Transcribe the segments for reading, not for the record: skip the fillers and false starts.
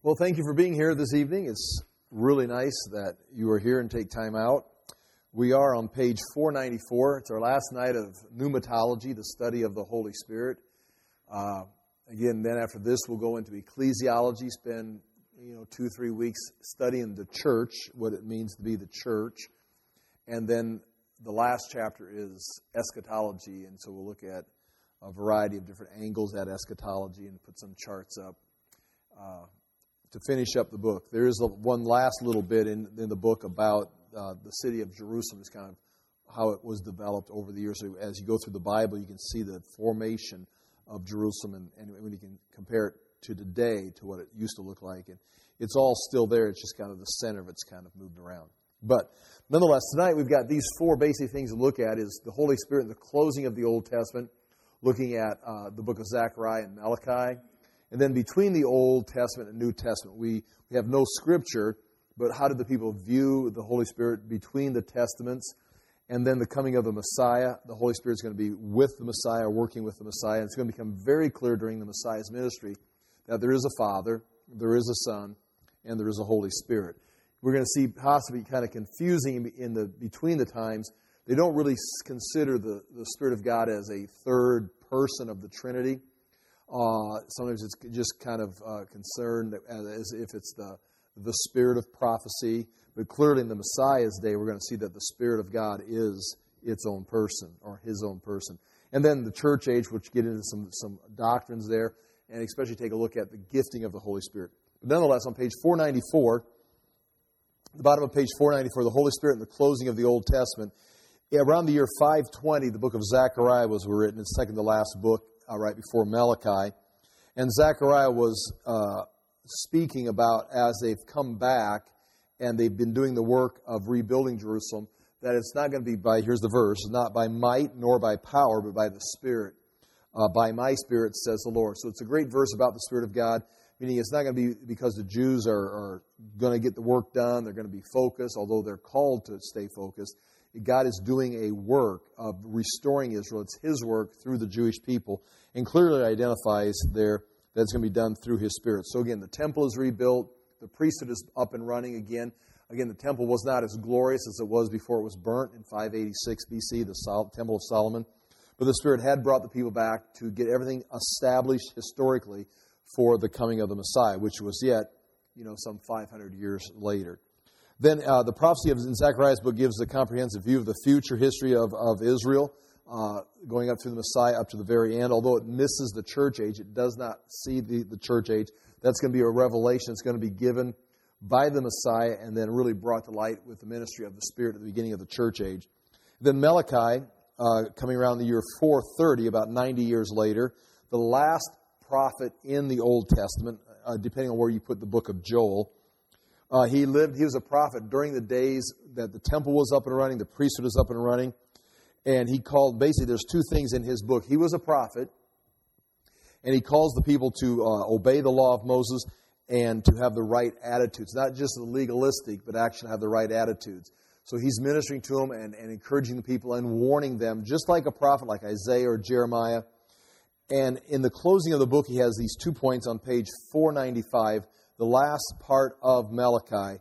Well, thank you for being here this evening. It's really nice that you are here and take time out. We are on page 494. It's our last night of pneumatology, the study of the Holy Spirit. Again, then after this, we'll go into ecclesiology, spend 2-3 weeks studying the church, what it means to be the church. And then the last chapter is eschatology, and so we'll look at a variety of different angles at eschatology and put some charts up to finish up the book. There is one last little bit in the book about the city of Jerusalem. It's kind of how it was developed over the years. So as you go through the Bible, you can see the formation of Jerusalem, and when you can compare it to today to what it used to look like. And it's all still there. It's just kind of the center of it's kind of moved around. But nonetheless, tonight we've got these four basic things to look at: is the Holy Spirit and the closing of the Old Testament, looking at the book of Zechariah and Malachi. And then between the Old Testament and New Testament, we have no scripture, but how did the people view the Holy Spirit between the Testaments? And then the coming of the Messiah. The Holy Spirit is going to be with the Messiah, working with the Messiah. And it's going to become very clear during the Messiah's ministry that there is a Father, there is a Son, and there is a Holy Spirit. We're going to see possibly kind of confusing between the times. They don't really consider the Spirit of God as a third person of the Trinity. Sometimes it's just kind of concerned as if it's the spirit of prophecy. But clearly in the Messiah's day, we're going to see that the Spirit of God is its own person, or His own person. And then the church age, which get into some doctrines there, and especially take a look at the gifting of the Holy Spirit. But nonetheless, on page 494, the bottom of page 494, the Holy Spirit and the closing of the Old Testament. Around the year 520, the book of Zechariah was written. It's second to last book, right before Malachi. And Zechariah was speaking about, as they've come back and they've been doing the work of rebuilding Jerusalem, that it's not going to be by, here's the verse, not by might nor by power, but by the Spirit. By my Spirit, says the Lord. So it's a great verse about the Spirit of God, meaning it's not going to be because the Jews are going to get the work done, they're going to be focused, although they're called to stay focused. God is doing a work of restoring Israel. It's His work through the Jewish people, and clearly identifies there that it's going to be done through His Spirit. So again, the temple is rebuilt. The priesthood is up and running again. Again, the temple was not as glorious as it was before it was burnt in 586 BC, the Temple of Solomon. But the Spirit had brought the people back to get everything established historically for the coming of the Messiah, which was yet, some 500 years later. Then the prophecy in Zechariah's book gives a comprehensive view of the future history of Israel, going up through the Messiah up to the very end. Although it misses the church age, it does not see the church age. That's going to be a revelation. It's going to be given by the Messiah and then really brought to light with the ministry of the Spirit at the beginning of the church age. Then Malachi, coming around the year 430, about 90 years later, the last prophet in the Old Testament, depending on where you put the book of Joel. He was a prophet during the days that the temple was up and running, the priesthood was up and running. And he called, basically there's two things in his book. He was a prophet, and he calls the people to obey the law of Moses and to have the right attitudes. Not just the legalistic, but actually have the right attitudes. So he's ministering to them and encouraging the people and warning them, just like a prophet like Isaiah or Jeremiah. And in the closing of the book, he has these 2 points on page 495. The last part of Malachi,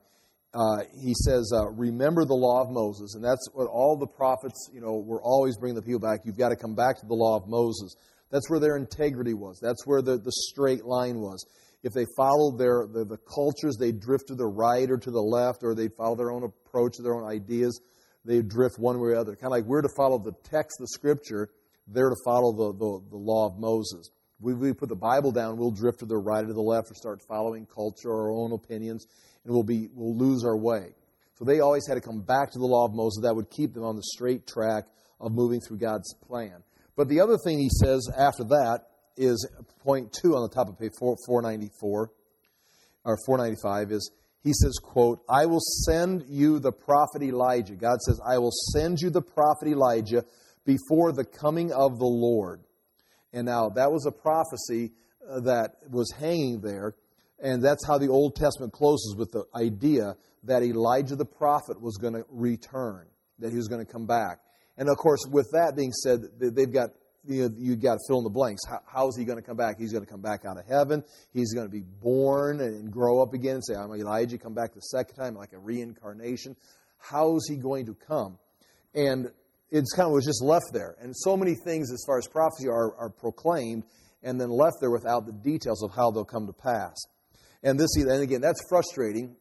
he says, remember the law of Moses. And that's what all the prophets, were always bringing the people back. You've got to come back to the law of Moses. That's where their integrity was. That's where the straight line was. If they followed the cultures, they'd drift to the right or to the left, or they'd follow their own approach, their own ideas. They'd drift one way or the other. Kind of like we're to follow the text, the Scripture. They're to follow the law of Moses. We put the Bible down, we'll drift to the right or to the left or start following culture or our own opinions, and we'll lose our way. So they always had to come back to the law of Moses. That would keep them on the straight track of moving through God's plan. But the other thing he says after that is point 2 on the top of page 494, or 495, is he says, quote, I will send you the prophet Elijah. God says, I will send you the prophet Elijah before the coming of the Lord. And now, that was a prophecy that was hanging there, and that's how the Old Testament closes, with the idea that Elijah the prophet was going to return, that he was going to come back. And of course, with that being said, they've got you got to fill in the blanks. How is he going to come back? He's going to come back out of heaven. He's going to be born and grow up again and say, I'm Elijah, come back the second time, like a reincarnation. How is he going to come? And it's kind of was just left there. And so many things as far as prophecy are proclaimed and then left there without the details of how they'll come to pass. And again, that's frustrating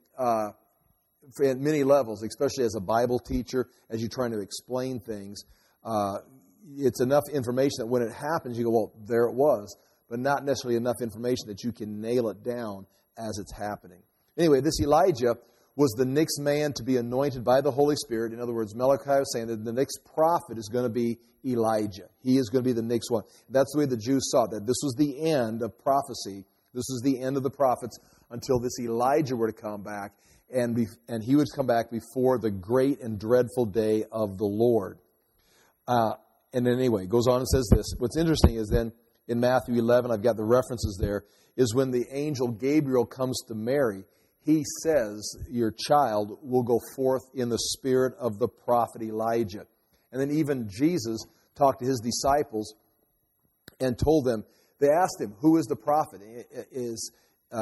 at many levels, especially as a Bible teacher, as you're trying to explain things. It's enough information that when it happens, you go, well, there it was, but not necessarily enough information that you can nail it down as it's happening. Anyway, this Elijah was the next man to be anointed by the Holy Spirit. In other words, Malachi was saying that the next prophet is going to be Elijah. He is going to be the next one. That's the way the Jews saw it, that this was the end of prophecy. This was the end of the prophets until this Elijah were to come back, and he would come back before the great and dreadful day of the Lord. And then anyway, it goes on and says this. What's interesting is then in Matthew 11, I've got the references there, is when the angel Gabriel comes to Mary, he says, your child will go forth in the spirit of the prophet Elijah. And then even Jesus talked to his disciples and told them, they asked him, who is the prophet? Is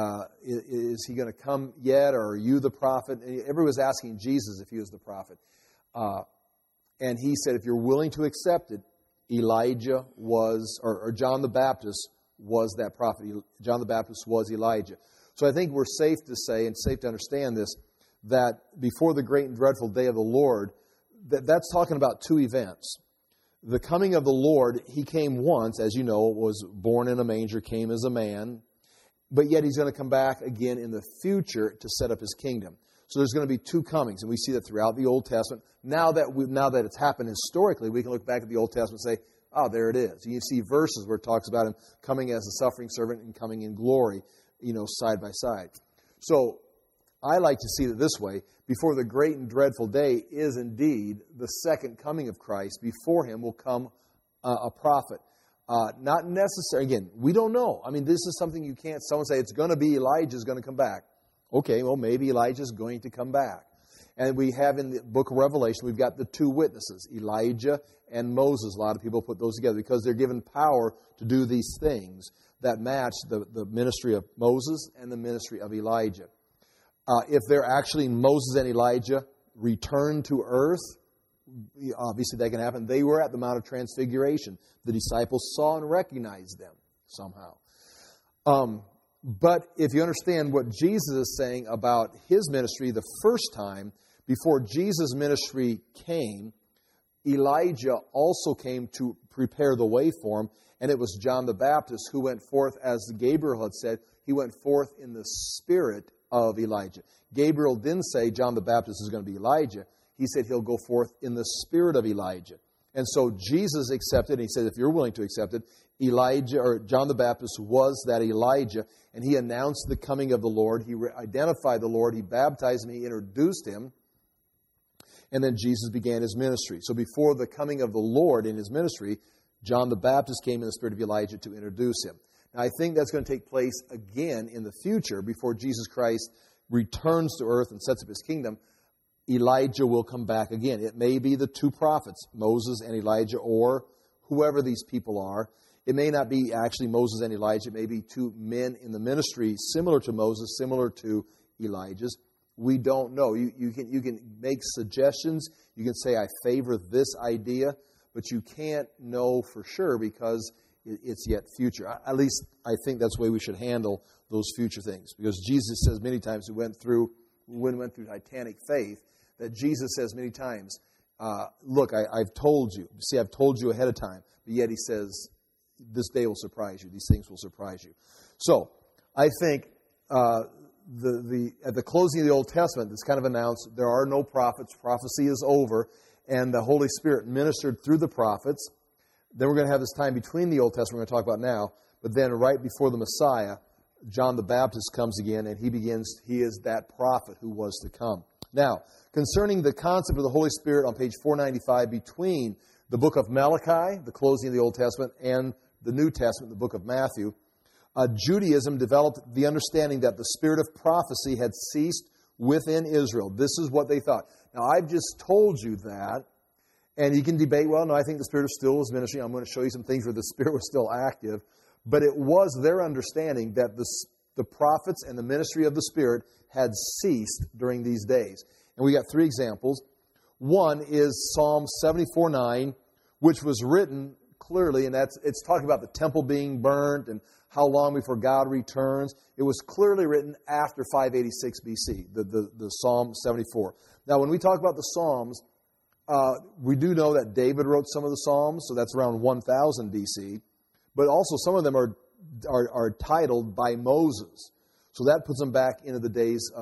he going to come yet, or are you the prophet? And everyone was asking Jesus if he was the prophet. And he said, if you're willing to accept it, Elijah was, or John the Baptist was that prophet. John the Baptist was Elijah. So I think we're safe to say, and safe to understand this, that before the great and dreadful day of the Lord, that's talking about two events. The coming of the Lord, he came once, as you know, was born in a manger, came as a man, but yet he's going to come back again in the future to set up his kingdom. So there's going to be two comings, and we see that throughout the Old Testament. Now that it's happened historically, we can look back at the Old Testament and say, oh, there it is. And you see verses where it talks about him coming as a suffering servant and coming in glory, side by side. So I like to see it this way. Before the great and dreadful day is indeed the second coming of Christ. Before him will come a prophet. Not necessary. Again, we don't know. I mean, this is something you can't. Someone say it's going to be Elijah's going to come back. Okay, well, maybe Elijah's going to come back. And we have in the book of Revelation, we've got the two witnesses, Elijah and Moses. A lot of people put those together because they're given power to do these things that match the ministry of Moses and the ministry of Elijah. If they're actually Moses and Elijah returned to earth, obviously that can happen. They were at the Mount of Transfiguration. The disciples saw and recognized them somehow. But if you understand what Jesus is saying about his ministry the first time, before Jesus' ministry came, Elijah also came to prepare the way for him, and it was John the Baptist who went forth, as Gabriel had said, he went forth in the spirit of Elijah. Gabriel didn't say John the Baptist is going to be Elijah. He said he'll go forth in the spirit of Elijah. And so Jesus accepted, and he said, if you're willing to accept it, Elijah, or John the Baptist was that Elijah, and he announced the coming of the Lord. He identified the Lord. He baptized him. He introduced him. And then Jesus began his ministry. So before the coming of the Lord in his ministry, John the Baptist came in the spirit of Elijah to introduce him. Now, I think that's going to take place again in the future before Jesus Christ returns to earth and sets up his kingdom. Elijah will come back again. It may be the two prophets, Moses and Elijah, or whoever these people are. It may not be actually Moses and Elijah. It may be two men in the ministry similar to Moses, similar to Elijah's. We don't know. You can make suggestions. You can say, I favor this idea, but you can't know for sure because it's yet future. At least I think that's the way we should handle those future things. Because Jesus says many times, we went through Titanic faith, that Jesus says many times, look, I've told you. See, I've told you ahead of time. But yet he says, this day will surprise you. These things will surprise you. So I think at the closing of the Old Testament, it's kind of announced there are no prophets. Prophecy is over. And the Holy Spirit ministered through the prophets. Then we're going to have this time between the Old Testament we're going to talk about now. But then right before the Messiah, John the Baptist comes again, and he is that prophet who was to come. Now, concerning the concept of the Holy Spirit on page 495 between the book of Malachi, the closing of the Old Testament, and the New Testament, the book of Matthew, Judaism developed the understanding that the spirit of prophecy had ceased within Israel. This is what they thought. Now, I've just told you that, And you can debate, well, no, I think the Spirit of still was ministering. I'm going to show you some things where the Spirit was still active. But it was their understanding that the prophets and the ministry of the Spirit had ceased during these days. And we got 3 examples. One is Psalm 74:9, which was written clearly, and it's talking about the temple being burned and how long before God returns. It was clearly written after 586 BC, the Psalm 74. Now, when we talk about the Psalms, we do know that David wrote some of the Psalms, so that's around 1000 BC. But also some of them are titled by Moses. So that puts them back into the days,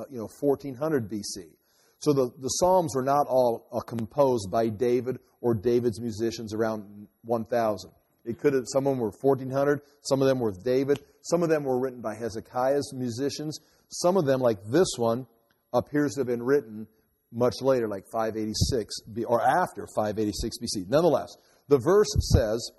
1400 BC. So the Psalms are not all composed by David or David's musicians around 1000. Some of them were 1400, some of them were David, some of them were written by Hezekiah's musicians. Some of them, like this one, appears to have been written much later, like 586, or after 586 BC. Nonetheless, the verse says,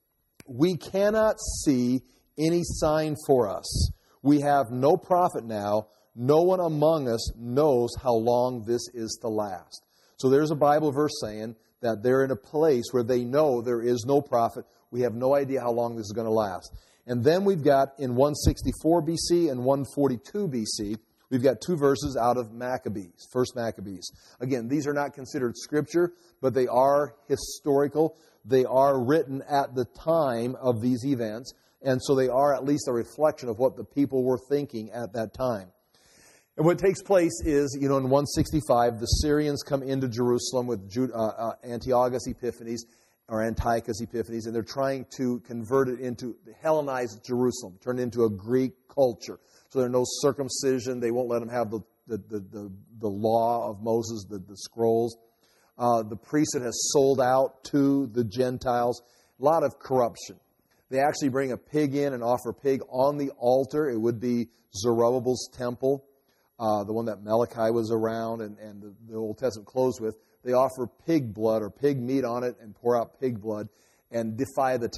"We cannot see any sign for us. We have no prophet now. No one among us knows how long this is to last." So there's a Bible verse saying that they're in a place where they know there is no prophet. We have no idea how long this is going to last. And then we've got in 164 BC and 142 BC, we've got 2 verses out of Maccabees, 1 Maccabees. Again, these are not considered scripture, but they are historical. They are written at the time of these events, and so they are at least a reflection of what the people were thinking at that time. And what takes place is, in 165, the Syrians come into Jerusalem with Antiochus Epiphanes, or Antiochus Epiphanes, and they're trying to convert it into the Hellenized Jerusalem, turn it into a Greek culture. So there's no circumcision. They won't let them have the law of Moses, the scrolls. The priesthood has sold out to the Gentiles. A lot of corruption. They actually bring a pig in and offer a pig on the altar. It would be Zerubbabel's temple, the one that Malachi was around and the Old Testament closed with. They offer pig blood or pig meat on it and pour out pig blood and defile the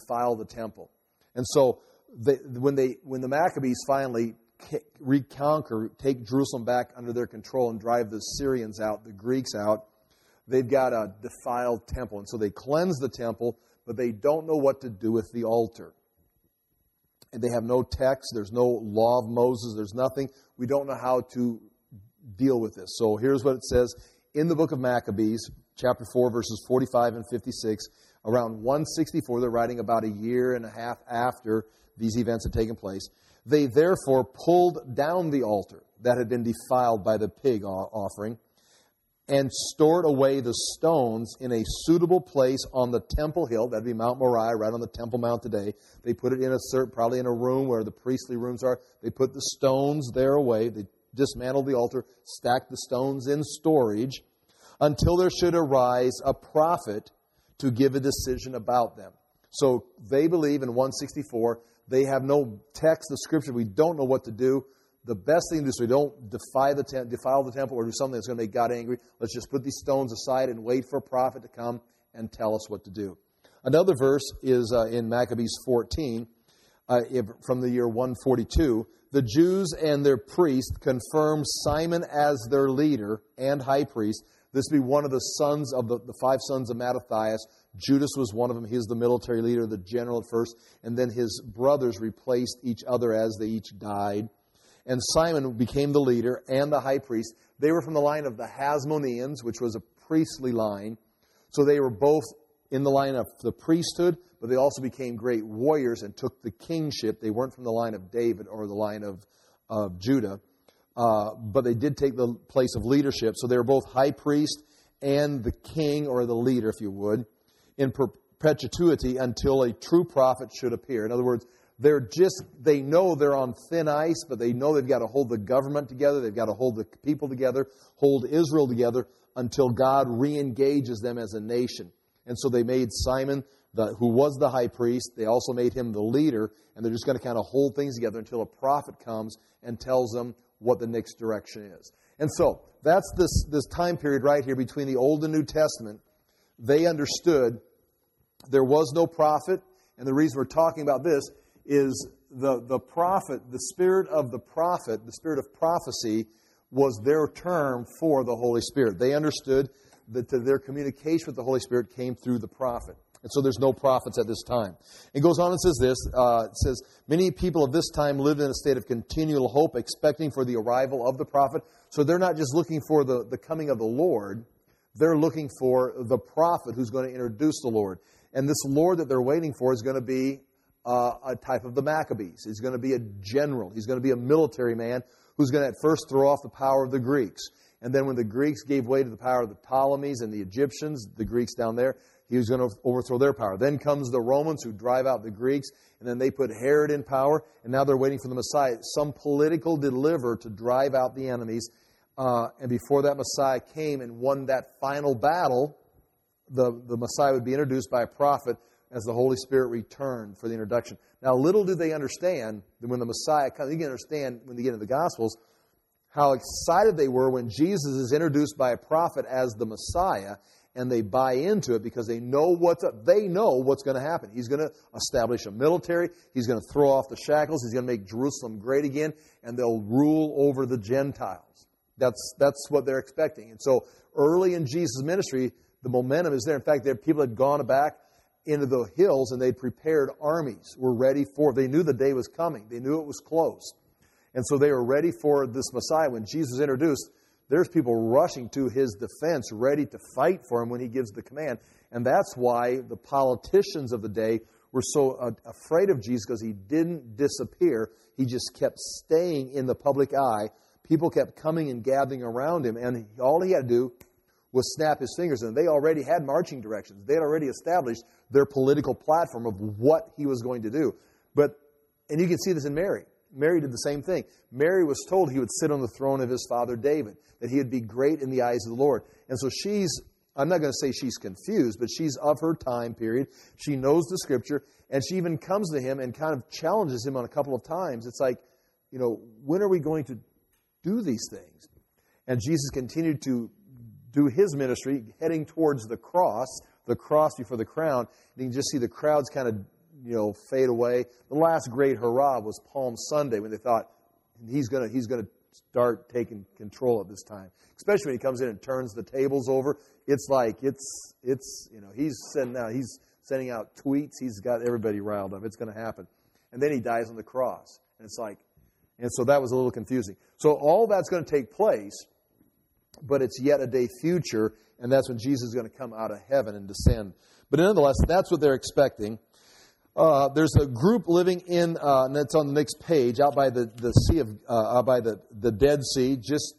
temple. And so when the Maccabees finally reconquer, take Jerusalem back under their control and drive the Syrians out, the Greeks out, they've got a defiled temple. And so they cleanse the temple, but they don't know what to do with the altar. And they have no text. There's no law of Moses. There's nothing. We don't know how to deal with this. So here's what it says in the book of Maccabees, chapter 4, verses 45 and 56. Around 164, they're writing about a year and a half after these events had taken place. They therefore pulled down the altar that had been defiled by the pig offering and stored away the stones in a suitable place on the temple hill. That'd be Mount Moriah, right on the Temple Mount today. They put it in probably in a room where the priestly rooms are. They put the stones there away. They dismantled the altar, stacked the stones in storage until there should arise a prophet to give a decision about them. So they believe in 164, they have no text of Scripture. We don't know what to do. The best thing to do, so we don't defile the temple or do something that's going to make God angry. Let's just put these stones aside and wait for a prophet to come and tell us what to do. Another verse is in Maccabees 14, from the year 142. The Jews and their priest confirmed Simon as their leader and high priest. This would be one of the sons of the 5 sons of Mattathias. Judas was one of them. He was the military leader, the general at first. And then his brothers replaced each other as they each died. And Simon became the leader and the high priest. They were from the line of the Hasmoneans, which was a priestly line. So they were both in the line of the priesthood, but they also became great warriors and took the kingship. They weren't from the line of David or the line of Judah, but they did take the place of leadership. So they were both high priest and the king, or the leader, if you would, in perpetuity until a true prophet should appear. In other words, they know they're on thin ice, but they know they've got to hold the government together. They've got to hold the people together, hold Israel together until God re-engages them as a nation. And so they made Simon, who was the high priest, they also made him the leader, and they're just going to kind of hold things together until a prophet comes and tells them what the next direction is. And so that's this time period right here between the Old and New Testament. They understood there was no prophet, and the reason we're talking about this is the prophet, the spirit of the prophet, the spirit of prophecy was their term for the Holy Spirit. They understood their communication with the Holy Spirit came through the prophet. And so there's no prophets at this time. It goes on and says this. It says, many people of this time lived in a state of continual hope, expecting for the arrival of the prophet. So they're not just looking for the coming of the Lord. They're looking for the prophet who's going to introduce the Lord. And this Lord that they're waiting for is going to be a type of the Maccabees. He's going to be a general. He's going to be a military man who's going to at first throw off the power of the Greeks. And then when the Greeks gave way to the power of the Ptolemies and the Egyptians, the Greeks down there, he was going to overthrow their power. Then comes the Romans who drive out the Greeks, and then they put Herod in power, and now they're waiting for the Messiah, some political deliverer to drive out the enemies. And before that Messiah came and won that final battle, the Messiah would be introduced by a prophet as the Holy Spirit returned for the introduction. Now, little do they understand that when the Messiah comes, you can understand when they get into the Gospels, how excited they were when Jesus is introduced by a prophet as the Messiah, and they buy into it because they know what's going to happen. He's going to establish a military. He's going to throw off the shackles. He's going to make Jerusalem great again, and they'll rule over the Gentiles. That's what they're expecting. And so early in Jesus' ministry, the momentum is there. In fact, people had gone back into the hills, and they'd prepared armies, were ready for it. They knew the day was coming. They knew it was close. And so they were ready for this Messiah. When Jesus was introduced, there's people rushing to his defense, ready to fight for him when he gives the command. And that's why the politicians of the day were so afraid of Jesus, because he didn't disappear. He just kept staying in the public eye. People kept coming and gathering around him, and all he had to do was snap his fingers, and they already had marching directions. They had already established their political platform of what he was going to do. And you can see this in Mary. Mary did the same thing. Mary was told he would sit on the throne of his father David, that he would be great in the eyes of the Lord. And so I'm not going to say she's confused, but she's of her time period. She knows the Scripture, and she even comes to him and kind of challenges him on a couple of times. It's like, when are we going to do these things? And Jesus continued to do his ministry, heading towards the cross before the crown. And you can just see the crowds kind of fade away. The last great hurrah was Palm Sunday, when they thought he's going to start taking control at this time. Especially when he comes in and turns the tables over. It's like he's sending out tweets. He's got everybody riled up. It's going to happen. And then he dies on the cross. And so that was a little confusing. So all that's going to take place, but it's yet a day future, and that's when Jesus is going to come out of heaven and descend. But nonetheless, that's what they're expecting. There's a group living in, and that's on the next page, out by the sea of, by the Dead Sea.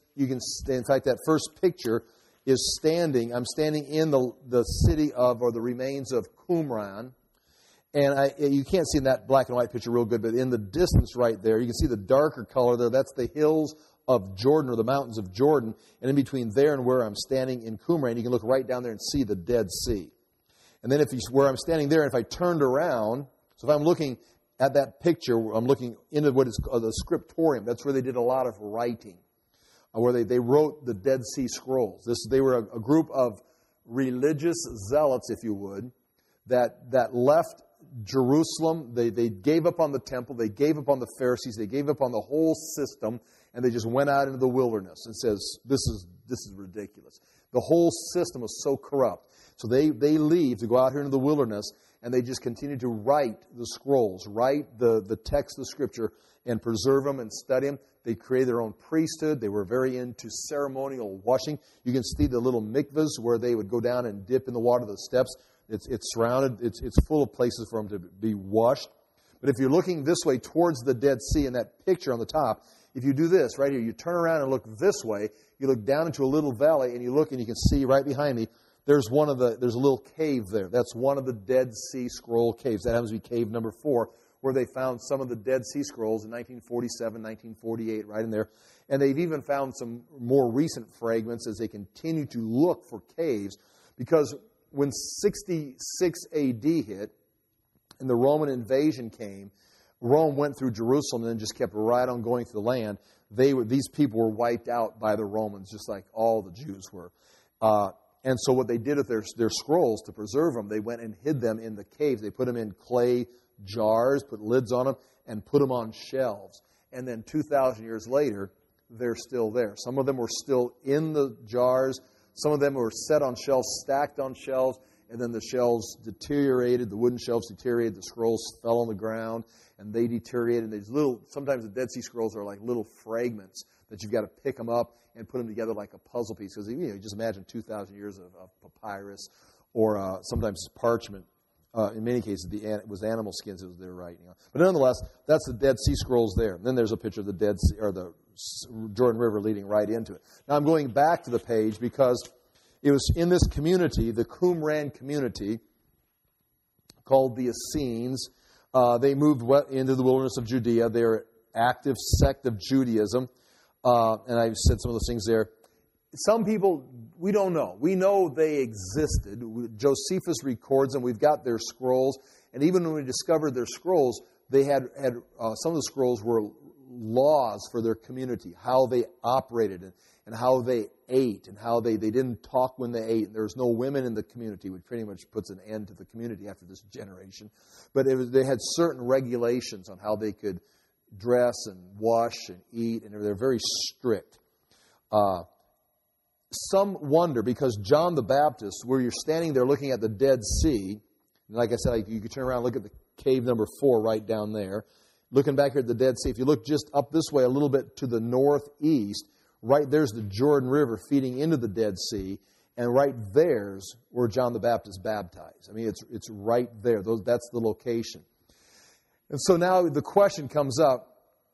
In fact, that first picture is standing. I'm standing in the city of, or the remains of Qumran, and you can't see in that black and white picture real good, but in the distance right there, you can see the darker color there. That's the hills of Jordan, or the mountains of Jordan, and in between there and where I'm standing in Qumran, you can look right down there and see the Dead Sea. And then where I'm standing there, if I turned around, so if I'm looking at that picture, I'm looking into what is the scriptorium. That's where they did a lot of writing, where they wrote the Dead Sea Scrolls. They were a group of religious zealots, if you would, that left Jerusalem. They gave up on the temple. They gave up on the Pharisees. They gave up on the whole system, and they just went out into the wilderness and says, this is ridiculous. The whole system was so corrupt. So they leave to go out here into the wilderness, and they just continue to write the scrolls, write the text of Scripture, and preserve them and study them. They created their own priesthood. They were very into ceremonial washing. You can see the little mikvahs where they would go down and dip in the water of the steps. It's surrounded. It's full of places for them to be washed. But if you're looking this way towards the Dead Sea in that picture on the top, if you do this right here, you turn around and look this way, you look down into a little valley, and you look and you can see right behind me, there's a little cave there. That's one of the Dead Sea Scroll caves. That happens to be cave number 4, where they found some of the Dead Sea Scrolls in 1947, 1948, right in there. And they've even found some more recent fragments as they continue to look for caves, because when 66 AD hit and the Roman invasion came, Rome went through Jerusalem and then just kept right on going through the land. These people were wiped out by the Romans, just like all the Jews were. And so what they did with their scrolls to preserve them, they went and hid them in the caves. They put them in clay jars, put lids on them, and put them on shelves. And then 2,000 years later, they're still there. Some of them were still in the jars. Some of them were set on shelves, stacked on shelves, and then the shelves deteriorated, the wooden shelves deteriorated, the scrolls fell on the ground, and they deteriorated. And sometimes the Dead Sea Scrolls are like little fragments that you've got to pick them up and put them together like a puzzle piece. Because, you just imagine 2,000 years of papyrus or sometimes parchment. In many cases, it was animal skins that they were writing on. But nonetheless, that's the Dead Sea Scrolls there. And then there's a picture of the Dead Sea, or the Jordan River leading right into it. Now I'm going back to the page because it was in this community, the Qumran community, called the Essenes. They moved into the wilderness of Judea. They're an active sect of Judaism. And I've said some of those things there. Some people, we don't know. We know they existed. Josephus records them. We've got their scrolls. And even when we discovered their scrolls, they had some of the scrolls were laws for their community, how they operated and how they ate and how they didn't talk when they ate. There was no women in the community, which pretty much puts an end to the community after this generation. But they had certain regulations on how they could dress and wash and eat, and they're very strict. Some wonder, because John the Baptist, where you're standing there looking at the Dead Sea, and like I said, you could turn around and look at the cave number 4 right down there. Looking back here at the Dead Sea, if you look just up this way a little bit to the northeast, right there's the Jordan River feeding into the Dead Sea, and right there's where John the Baptist baptized. I mean, it's right there. That's the location. And so now the question comes up,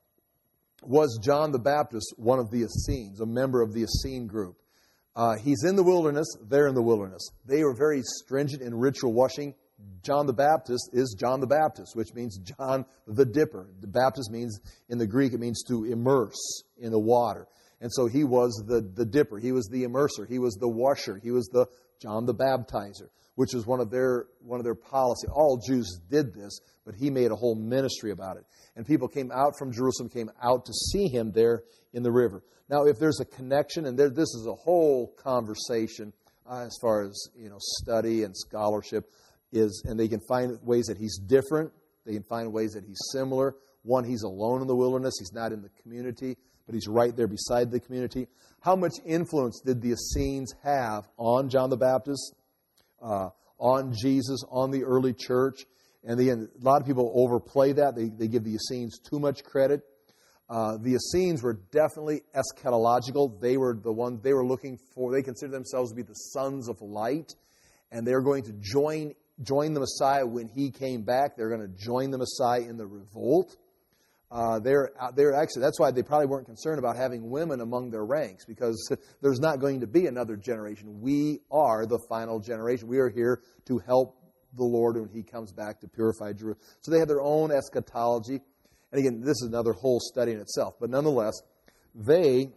was John the Baptist one of the Essenes, a member of the Essene group? He's in the wilderness, they're in the wilderness. They were very stringent in ritual washing. John the Baptist is John the Baptist, which means John the Dipper. The Baptist means, in the Greek, it means to immerse in the water. And so he was the dipper. He was the immerser. He was the washer. He was the John the Baptizer, which was one of their policy. All Jews did this, but he made a whole ministry about it. And people came out from Jerusalem, came out to see him there in the river. Now, if there's a connection, and this is a whole conversation as far as study and scholarship, and they can find ways that he's different. They can find ways that he's similar. One, he's alone in the wilderness. He's not in the community, but he's right there beside the community. How much influence did the Essenes have on John the Baptist, on Jesus, on the early church? And again, a lot of people overplay that. They give the Essenes too much credit. The Essenes were definitely eschatological. They were the ones they were looking for. They considered themselves to be the sons of light, and they're going to join the Messiah when he came back. They're going to join the Messiah in the revolt. They're actually, that's why they probably weren't concerned about having women among their ranks, because there's not going to be another generation. We are the final generation. We are here to help the Lord when he comes back to purify Jerusalem. So they had their own eschatology. And again, this is another whole study in itself. But nonetheless, it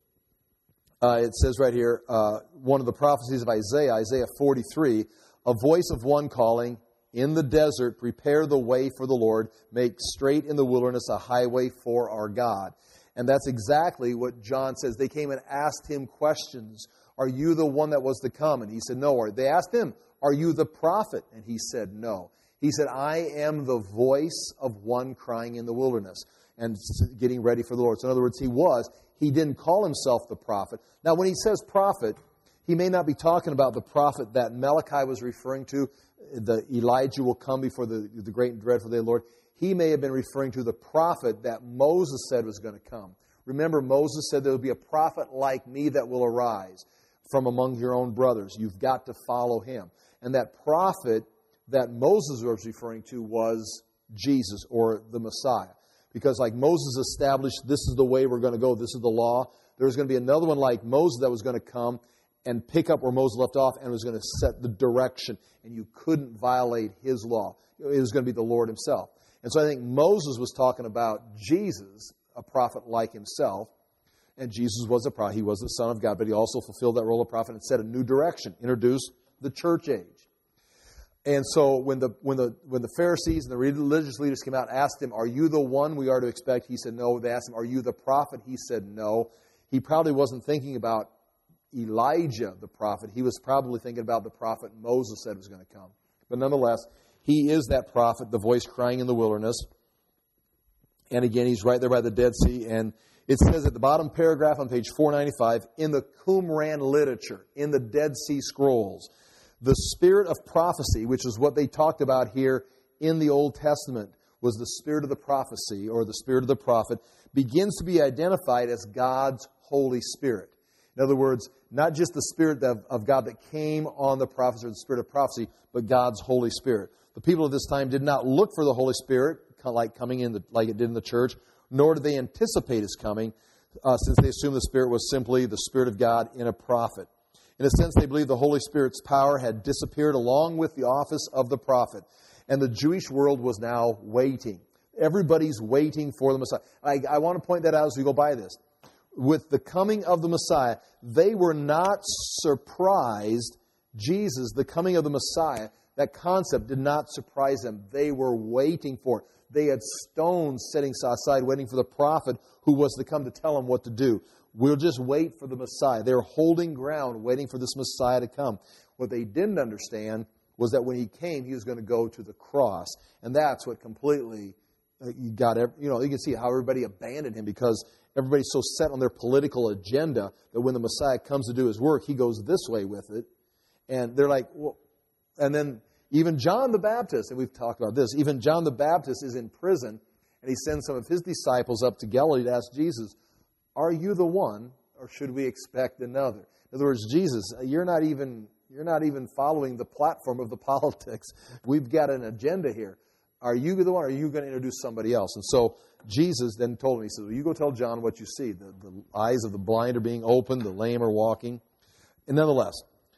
says right here, one of the prophecies of Isaiah 43, a voice of one calling, in the desert, prepare the way for the Lord, make straight in the wilderness a highway for our God. And that's exactly what John says. They came and asked him questions. Are you the one that was to come? And he said, no. Or they asked him, are you the prophet? And he said, no. He said, I am the voice of one crying in the wilderness and getting ready for the Lord. So in other words, he didn't call himself the prophet. Now, when he says prophet, he may not be talking about the prophet that Malachi was referring to, the Elijah will come before the great and dreadful day of the Lord. He may have been referring to the prophet that Moses said was going to come. Remember, Moses said there will be a prophet like me that will arise from among your own brothers. You've got to follow him. And that prophet that Moses was referring to was Jesus, or the Messiah. Because like Moses established, this is the way we're going to go, this is the law, there was going to be another one like Moses that was going to come and pick up where Moses left off and was going to set the direction. And you couldn't violate his law. It was going to be the Lord himself. And so I think Moses was talking about Jesus, a prophet like himself. And Jesus was a prophet. He was the Son of God, but he also fulfilled that role of prophet and set a new direction, introduced the church age. And so when the Pharisees and the religious leaders came out and asked him, are you the one we are to expect? He said no. They asked him, are you the prophet? He said no. He probably wasn't thinking about Elijah, the prophet. He was probably thinking about the prophet Moses said was going to come. But nonetheless, he is that prophet, the voice crying in the wilderness. And again, he's right there by the Dead Sea. And It says at the bottom paragraph on page 495, in the Qumran literature, in the Dead Sea Scrolls, the spirit of prophecy, which is what they talked about here in the Old Testament, was the spirit of the prophecy or the spirit of the prophet, begins to be identified as God's Holy Spirit. In other words, not just the Spirit of God that came on the prophets or the Spirit of prophecy, but God's Holy Spirit. The people of this time did not look for the Holy Spirit like coming in like it did in the church, nor did they anticipate His coming, since they assumed the Spirit was simply the Spirit of God in a prophet. In a sense, they believed the Holy Spirit's power had disappeared along with the office of the prophet. And the Jewish world was now waiting. Everybody's waiting for the Messiah. I want to point that out as we go by this. With the coming of the Messiah, they were not surprised. Jesus, the coming of the Messiah, that concept did not surprise them. They were waiting for it. They had stones setting aside, waiting for the prophet who was to come to tell them what to do. We'll just wait for the Messiah. They're holding ground, waiting for this Messiah to come. What they didn't understand was that when He came, He was going to go to the cross. And that's what completely you can see how everybody abandoned Him, because everybody's so set on their political agenda that when the Messiah comes to do His work, He goes this way with it. And they're like, well, and then even John the Baptist, and we've talked about this, even John the Baptist is in prison, and he sends some of his disciples up to Galilee to ask Jesus, are you the one, or should we expect another? In other words, Jesus, you're not even following the platform of the politics. We've got an agenda here. Are you the one, or are you going to introduce somebody else? And so Jesus then told him, He said, well, you go tell John what you see. The eyes of the blind are being opened, the lame are walking. And nonetheless,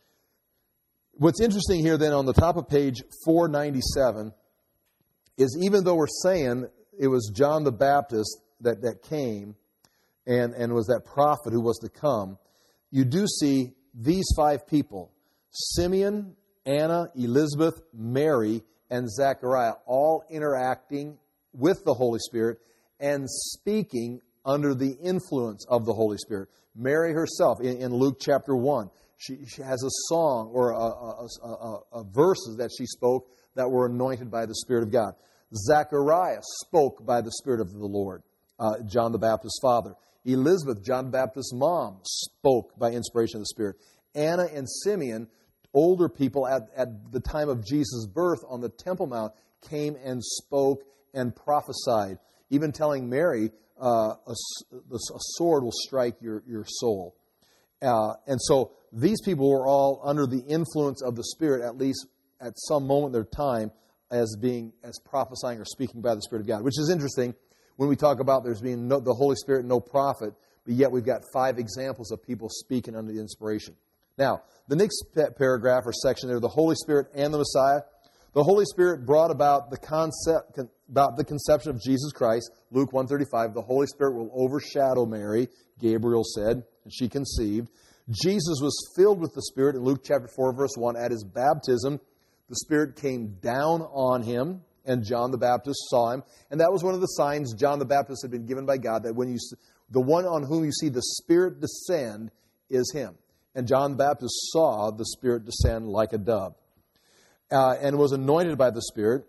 what's interesting here then on the top of page 497 is, even though we're saying it was John the Baptist that came and was that prophet who was to come, you do see these 5 people, Simeon, Anna, Elizabeth, Mary, and Zechariah, all interacting with the Holy Spirit and speaking under the influence of the Holy Spirit. Mary herself, in Luke chapter 1, she has a song or a verses that she spoke that were anointed by the Spirit of God. Zechariah spoke by the Spirit of the Lord, John the Baptist's father. Elizabeth, John the Baptist's mom, spoke by inspiration of the Spirit. Anna and Simeon, older people at the time of Jesus' birth on the Temple Mount, came and spoke and prophesied, even telling Mary, a sword will strike your soul. And so these people were all under the influence of the Spirit, at least at some moment in their time, as prophesying or speaking by the Spirit of God, which is interesting when we talk about there's being the Holy Spirit, no prophet, but yet we've got 5 examples of people speaking under the inspiration. Now, the next paragraph or section there, the Holy Spirit and the Messiah. The Holy Spirit brought about the conception of Jesus Christ. Luke 1:35, the Holy Spirit will overshadow Mary, Gabriel said, and she conceived. Jesus was filled with the Spirit in Luke chapter 4, verse 1. At His baptism, the Spirit came down on Him, and John the Baptist saw Him. And that was one of the signs John the Baptist had been given by God, that when the one on whom you see the Spirit descend is Him. And John the Baptist saw the Spirit descend like a dove, and was anointed by the Spirit.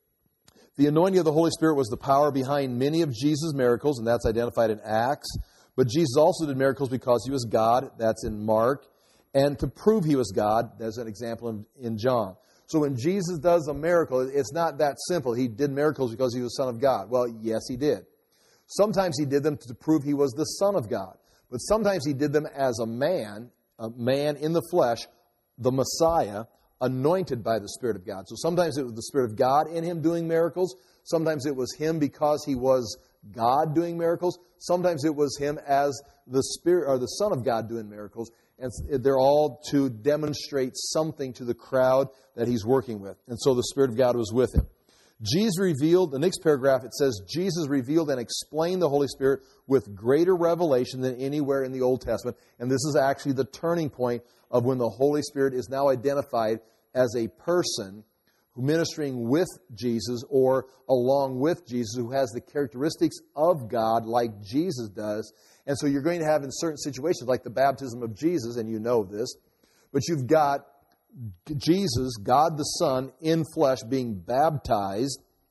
The anointing of the Holy Spirit was the power behind many of Jesus' miracles, and that's identified in Acts. But Jesus also did miracles because He was God. That's in Mark. And to prove He was God, there's an example in John. So when Jesus does a miracle, it's not that simple. He did miracles because He was Son of God. Well, yes, He did. Sometimes He did them to prove He was the Son of God. But sometimes He did them as a man in the flesh, the Messiah, anointed by the Spirit of God. So sometimes it was the Spirit of God in Him doing miracles. Sometimes it was Him because He was God doing miracles. Sometimes it was Him as the Spirit or the Son of God doing miracles. And they're all to demonstrate something to the crowd that He's working with. And so the Spirit of God was with Him. Jesus revealed, the next paragraph, it says, Jesus revealed and explained the Holy Spirit with greater revelation than anywhere in the Old Testament. And this is actually the turning point of when the Holy Spirit is now identified as a person who ministering with Jesus or along with Jesus, who has the characteristics of God like Jesus does. And so you're going to have in certain situations, like the baptism of Jesus, and you know this, but you've got Jesus, God the Son, in flesh being baptized,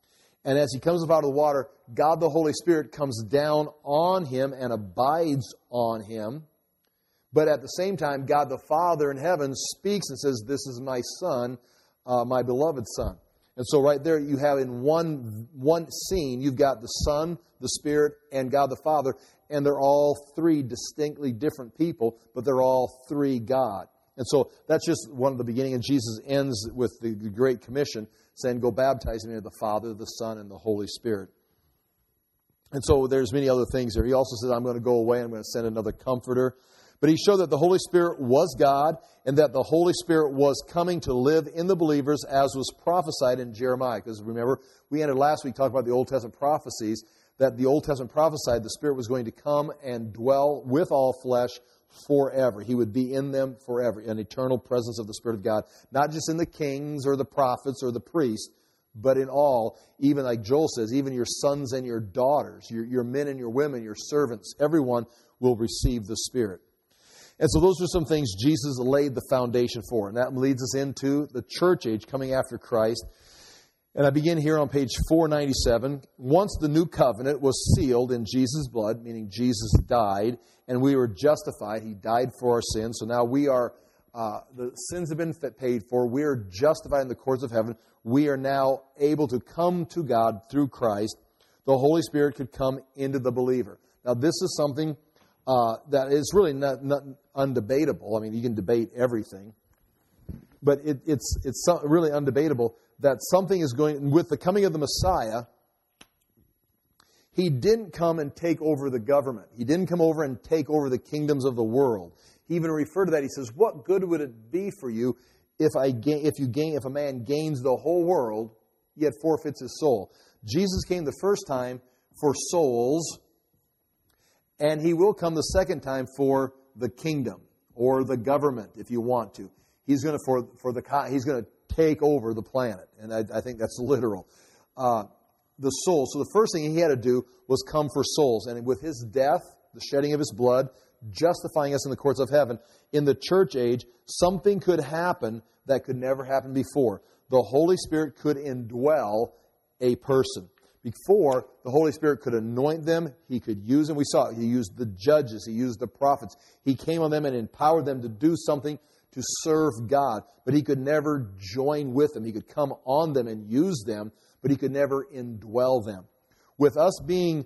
And as he comes up out of the water, God the Holy Spirit comes down on him and abides on him. But at the same time, God the Father in heaven speaks and says, "This is my Son, my beloved Son." And so right there you have in one scene, you've got the Son, the Spirit, and God the Father. And they're all three distinctly different people, but they're all three God. And so that's just one of the beginning. And Jesus ends with the Great Commission, saying, "Go baptize me in the Father, the Son, and the Holy Spirit." And so there's many other things here. He also says, "I'm going to go away. I'm going to send another Comforter." But he showed that the Holy Spirit was God and that the Holy Spirit was coming to live in the believers as was prophesied in Jeremiah. Because remember, we ended last week talking about the Old Testament prophecies, that the Old Testament prophesied the Spirit was going to come and dwell with all flesh forever. He would be in them forever, an eternal presence of the Spirit of God. Not just in the kings or the prophets or the priests, but in all, even like Joel says, even your sons and your daughters, your men and your women, your servants, everyone will receive the Spirit. And so those are some things Jesus laid the foundation for. And that leads us into the church age coming after Christ. And I begin here on page 497. Once the new covenant was sealed in Jesus' blood, meaning Jesus died, and we were justified. He died for our sins. So now we are, the sins have been paid for. We are justified in the courts of heaven. We are now able to come to God through Christ. The Holy Spirit could come into the believer. Now this is something that is really not undebatable. I mean, you can debate everything. But it's really undebatable that something is going, with the coming of the Messiah, He didn't come and take over the government. He didn't come over and take over the kingdoms of the world. He even referred to that. He says, "What good would it be for you if a man gains the whole world, yet forfeits his soul?" Jesus came the first time for souls, and He will come the second time for the kingdom or the government, if you want to. He's going to He's going to take over the planet, and I think that's literal. The soul. So the first thing He had to do was come for souls, and with His death, the shedding of His blood, justifying us in the courts of heaven, in the church age, something could happen that could never happen before. The Holy Spirit could indwell a person. Before, the Holy Spirit could anoint them. He could use them. We saw it. He used the judges. He used the prophets. He came on them and empowered them to do something to serve God. But He could never join with them. He could come on them and use them, but He could never indwell them. With us being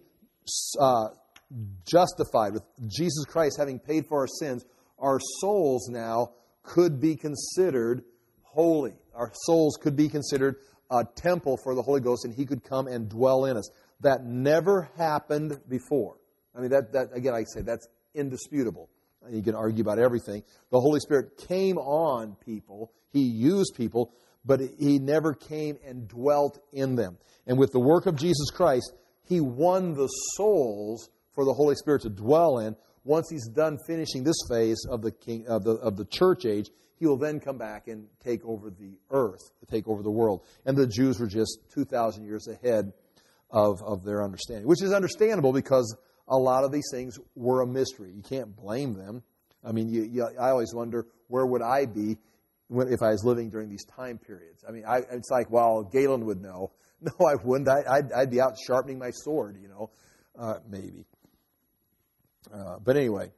justified, with Jesus Christ having paid for our sins, our souls now could be considered holy. Our souls could be considered a temple for the Holy Ghost, and He could come and dwell in us. That never happened before. I mean, that again, I say that's indisputable. You can argue about everything. The Holy Spirit came on people. He used people, but He never came and dwelt in them. And with the work of Jesus Christ, He won the souls for the Holy Spirit to dwell in. Once He's done finishing this phase of the church age, He will then come back and take over the earth, take over the world. And the Jews were just 2,000 years ahead of their understanding, which is understandable because a lot of these things were a mystery. You can't blame them. I mean, I always wonder, where would I be if I was living during these time periods? I mean, it's like, well, Galen would know. No, I wouldn't. I'd be out sharpening my sword, maybe. But anyway,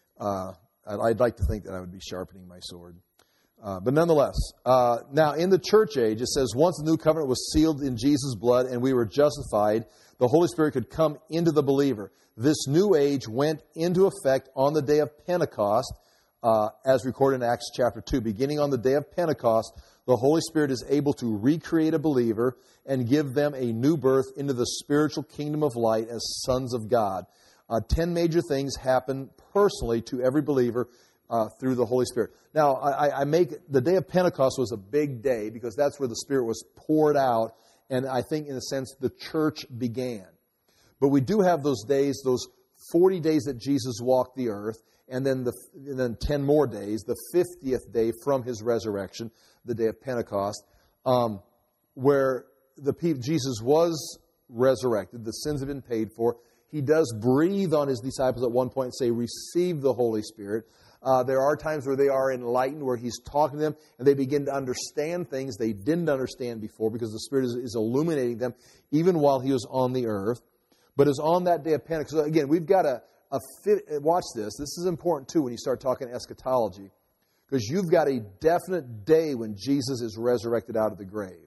I'd like to think that I would be sharpening my sword. But nonetheless, now in the church age, it says, once the new covenant was sealed in Jesus' blood and we were justified, the Holy Spirit could come into the believer. This new age went into effect on the day of Pentecost, as recorded in Acts chapter 2. Beginning on the day of Pentecost, the Holy Spirit is able to recreate a believer and give them a new birth into the spiritual kingdom of light as sons of God. 10 major things happen personally to every believer through the Holy Spirit. Now, the day of Pentecost was a big day because that's where the Spirit was poured out, and I think in a sense the church began. But we do have those days, those 40 days that Jesus walked the earth, and then 10 more days, the 50th day from His resurrection, the day of Pentecost, where Jesus was resurrected, the sins have been paid for. He does breathe on his disciples at one point and say, receive the Holy Spirit. There are times where they are enlightened, where he's talking to them, and they begin to understand things they didn't understand before because the Spirit is illuminating them even while he was on the earth. But it's on that day of Pentecost. Again, we've got watch this. This is important too when you start talking eschatology, because you've got a definite day when Jesus is resurrected out of the grave.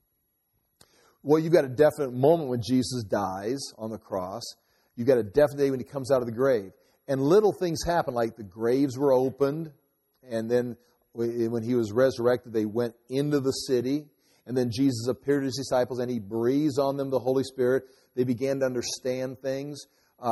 Well, you've got a definite moment when Jesus dies on the cross. You've got a definite day when he comes out of the grave. And little things happen, like the graves were opened, and then when he was resurrected, they went into the city, and then Jesus appeared to his disciples, and he breathes on them the Holy Spirit. They began to understand things.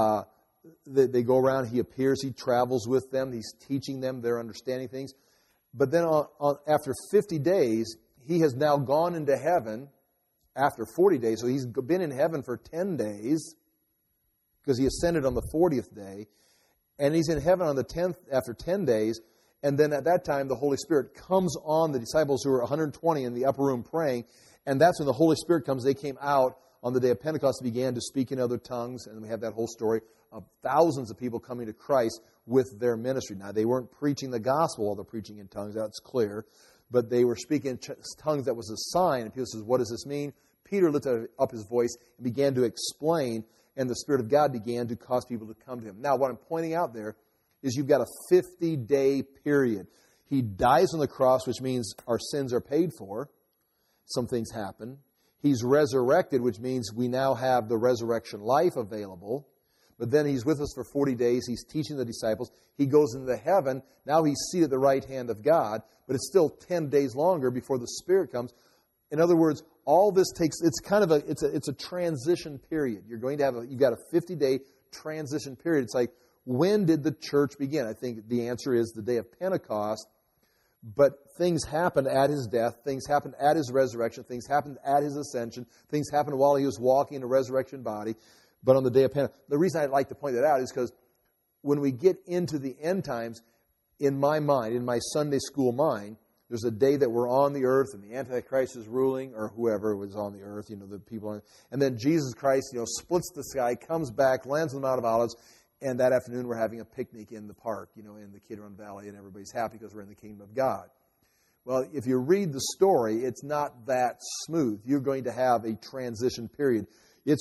They go around, he appears, he travels with them, he's teaching them, they're understanding things. But then after 50 days, he has now gone into heaven after 40 days. So he's been in heaven for 10 days because he ascended on the 40th day. And he's in heaven on the 10th after 10 days. And then at that time, the Holy Spirit comes on the disciples who were 120 in the upper room praying. And that's when the Holy Spirit comes. They came out on the day of Pentecost, began to speak in other tongues. And we have that whole story of thousands of people coming to Christ with their ministry. Now, they weren't preaching the gospel while they're preaching in tongues. That's clear. But they were speaking in tongues that was a sign. And people says, what does this mean? Peter lifted up his voice and began to explain. And the Spirit of God began to cause people to come to him. Now, what I'm pointing out there is you've got a 50-day period. He dies on the cross, which means our sins are paid for. Some things happen. He's resurrected, which means we now have the resurrection life available. But then he's with us for 40 days. He's teaching the disciples. He goes into heaven. Now he's seated at the right hand of God. But it's still 10 days longer before the Spirit comes. In other words, all this takes, it's kind of a transition period. You've got a 50-day transition period. It's like, when did the church begin? I think the answer is the day of Pentecost. But things happened at his death. Things happened at his resurrection. Things happened at his ascension. Things happened while he was walking in a resurrection body. But on the day of Pentecost, the reason I'd like to point that out is because when we get into the end times, in my mind, in my Sunday school mind, there's a day that we're on the earth and the Antichrist is ruling, or whoever was on the earth, the people on it. And then Jesus Christ, splits the sky, comes back, lands on the Mount of Olives, and that afternoon we're having a picnic in the park, in the Kidron Valley, and everybody's happy because we're in the kingdom of God. Well, if you read the story, it's not that smooth. You're going to have a transition period. You've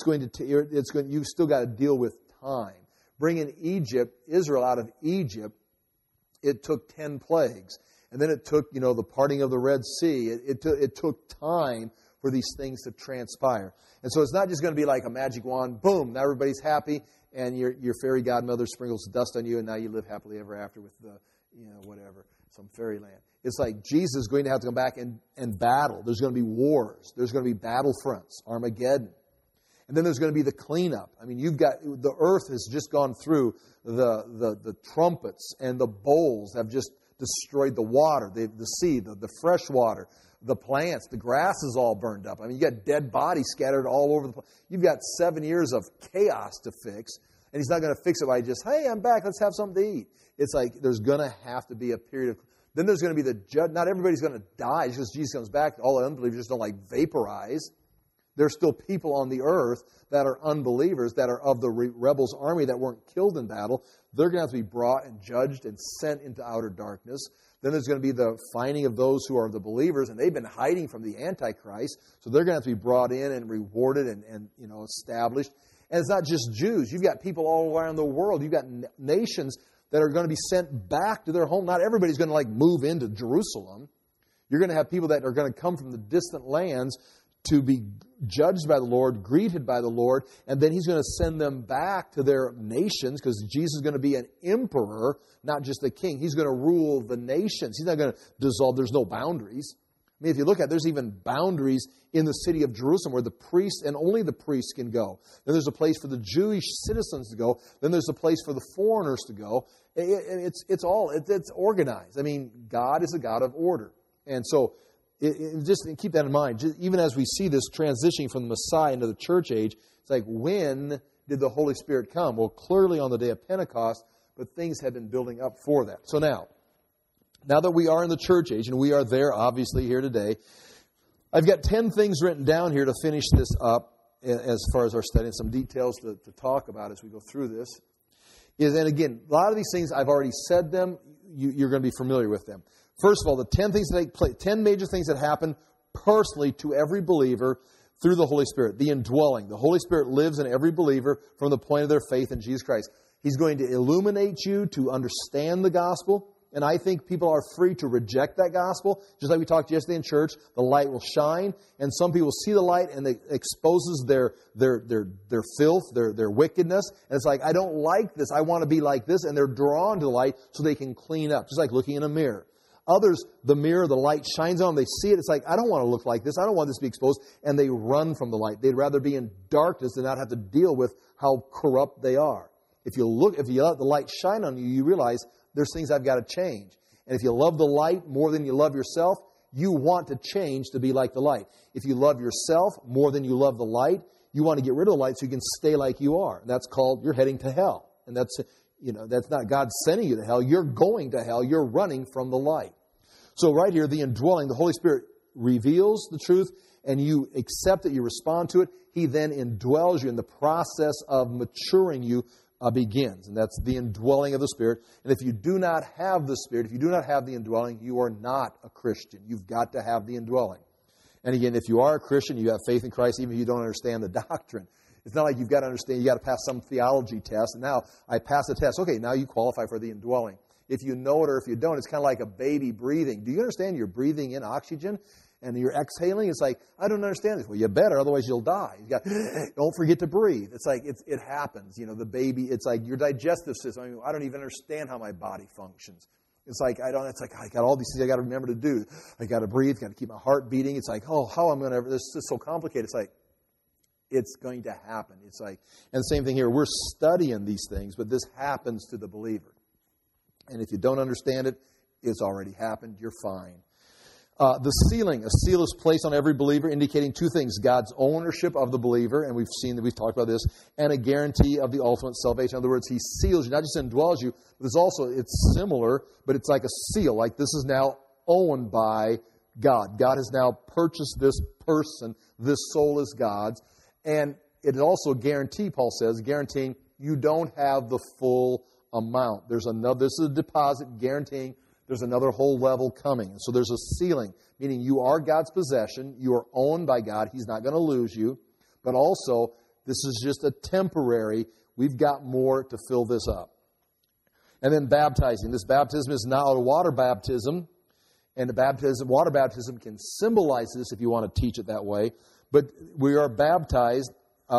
still got to deal with time. Bringing Israel out of Egypt, it took 10 plagues. And then it took, the parting of the Red Sea. It took time for these things to transpire. And so it's not just going to be like a magic wand, boom, now everybody's happy, and your fairy godmother sprinkles dust on you, and now you live happily ever after with some fairyland. It's like Jesus is going to have to come back and battle. There's going to be wars. There's going to be battle fronts, Armageddon. And then there's going to be the cleanup. I mean, the earth has just gone through the trumpets, and the bowls have just destroyed the water, the sea, the fresh water, the plants, the grass is all burned up. I mean, you got dead bodies scattered all over the place. You've got 7 years of chaos to fix, and he's not going to fix it by just, hey, I'm back, let's have something to eat. It's like there's going to have to be a period of, then there's going to be the judge. Not everybody's going to die just because Jesus comes back. All the unbelievers don't vaporize. There's still people on the earth that are unbelievers, that are of the rebels' army that weren't killed in battle. They're going to have to be brought and judged and sent into outer darkness. Then there's going to be the finding of those who are the believers, and they've been hiding from the Antichrist. So they're going to have to be brought in and rewarded and established. And it's not just Jews. You've got people all around the world. You've got nations that are going to be sent back to their home. Not everybody's going to move into Jerusalem. You're going to have people that are going to come from the distant lands to be judged by the Lord, greeted by the Lord, and then he's going to send them back to their nations, because Jesus is going to be an emperor, not just a king. He's going to rule the nations. He's not going to dissolve. There's no boundaries. I mean, if you look at it, there's even boundaries in the city of Jerusalem where the priests and only the priests can go. Then there's a place for the Jewish citizens to go. Then there's a place for the foreigners to go. It's organized. I mean, God is a God of order. And so, just keep that in mind. Even as we see this transitioning from the Messiah into the church age, it's like, when did the Holy Spirit come? Well, clearly on the day of Pentecost, but things had been building up for that. So now that we are in the church age, and we are there obviously here today, I've got 10 things written down here to finish this up. as far as our study, and some details to talk about as we go through this, is, and again, a lot of these things, I've already said them, you're going to be familiar with them. First of all, the 10 major things that happen personally to every believer through the Holy Spirit. The indwelling. The Holy Spirit lives in every believer from the point of their faith in Jesus Christ. He's going to illuminate you to understand the gospel. And I think people are free to reject that gospel. Just like we talked yesterday in church, the light will shine. And some people see the light and it exposes their filth, their wickedness. And it's like, I don't like this. I want to be like this. And they're drawn to the light so they can clean up. Just like looking in a mirror. Others, the mirror, the light shines on them. They see it. It's like, I don't want to look like this. I don't want this to be exposed. And they run from the light. They'd rather be in darkness than not have to deal with how corrupt they are. If you let the light shine on you, you realize there's things I've got to change. And if you love the light more than you love yourself, you want to change to be like the light. If you love yourself more than you love the light, you want to get rid of the light so you can stay like you are. That's called, you're heading to hell. And that's not God sending you to hell. You're going to hell. You're running from the light. So right here, the indwelling, the Holy Spirit reveals the truth, and you accept it, you respond to it. He then indwells you, and the process of maturing you begins. And that's the indwelling of the Spirit. And if you do not have the Spirit, if you do not have the indwelling, you are not a Christian. You've got to have the indwelling. And again, if you are a Christian, you have faith in Christ, even if you don't understand the doctrine. It's not like you've got to understand, you've got to pass some theology test. And now I pass the test. Okay, now you qualify for the indwelling. If you know it or if you don't, it's kind of like a baby breathing. Do you understand you're breathing in oxygen and you're exhaling? It's like, I don't understand this. Well, you better, otherwise you'll die. Don't forget to breathe. It's like, it happens. The baby, it's like your digestive system. I don't even understand how my body functions. It's like, I got all these things I got to remember to do. I got to breathe, got to keep my heart beating. It's like, how I'm going to, this is so complicated. It's like, it's going to happen. It's like, and the same thing here. We're studying these things, but this happens to the believer. And if you don't understand it, it's already happened. You're fine. The sealing. A seal is placed on every believer, indicating two things. God's ownership of the believer, and we've talked about this, and a guarantee of the ultimate salvation. In other words, He seals you, not just indwells you, but it's similar, but it's like a seal. Like this is now owned by God. God has now purchased this person. This soul is God's. And it also guaranteeing you don't have the full amount. This is a deposit guaranteeing there's another whole level coming. So there's a sealing, meaning you are God's possession. You are owned by God. He's not going to lose you. But also, this is just a temporary. We've got more to fill this up. And then baptizing. This baptism is not a water baptism. And water baptism can symbolize this if you want to teach it that way. But we are baptized by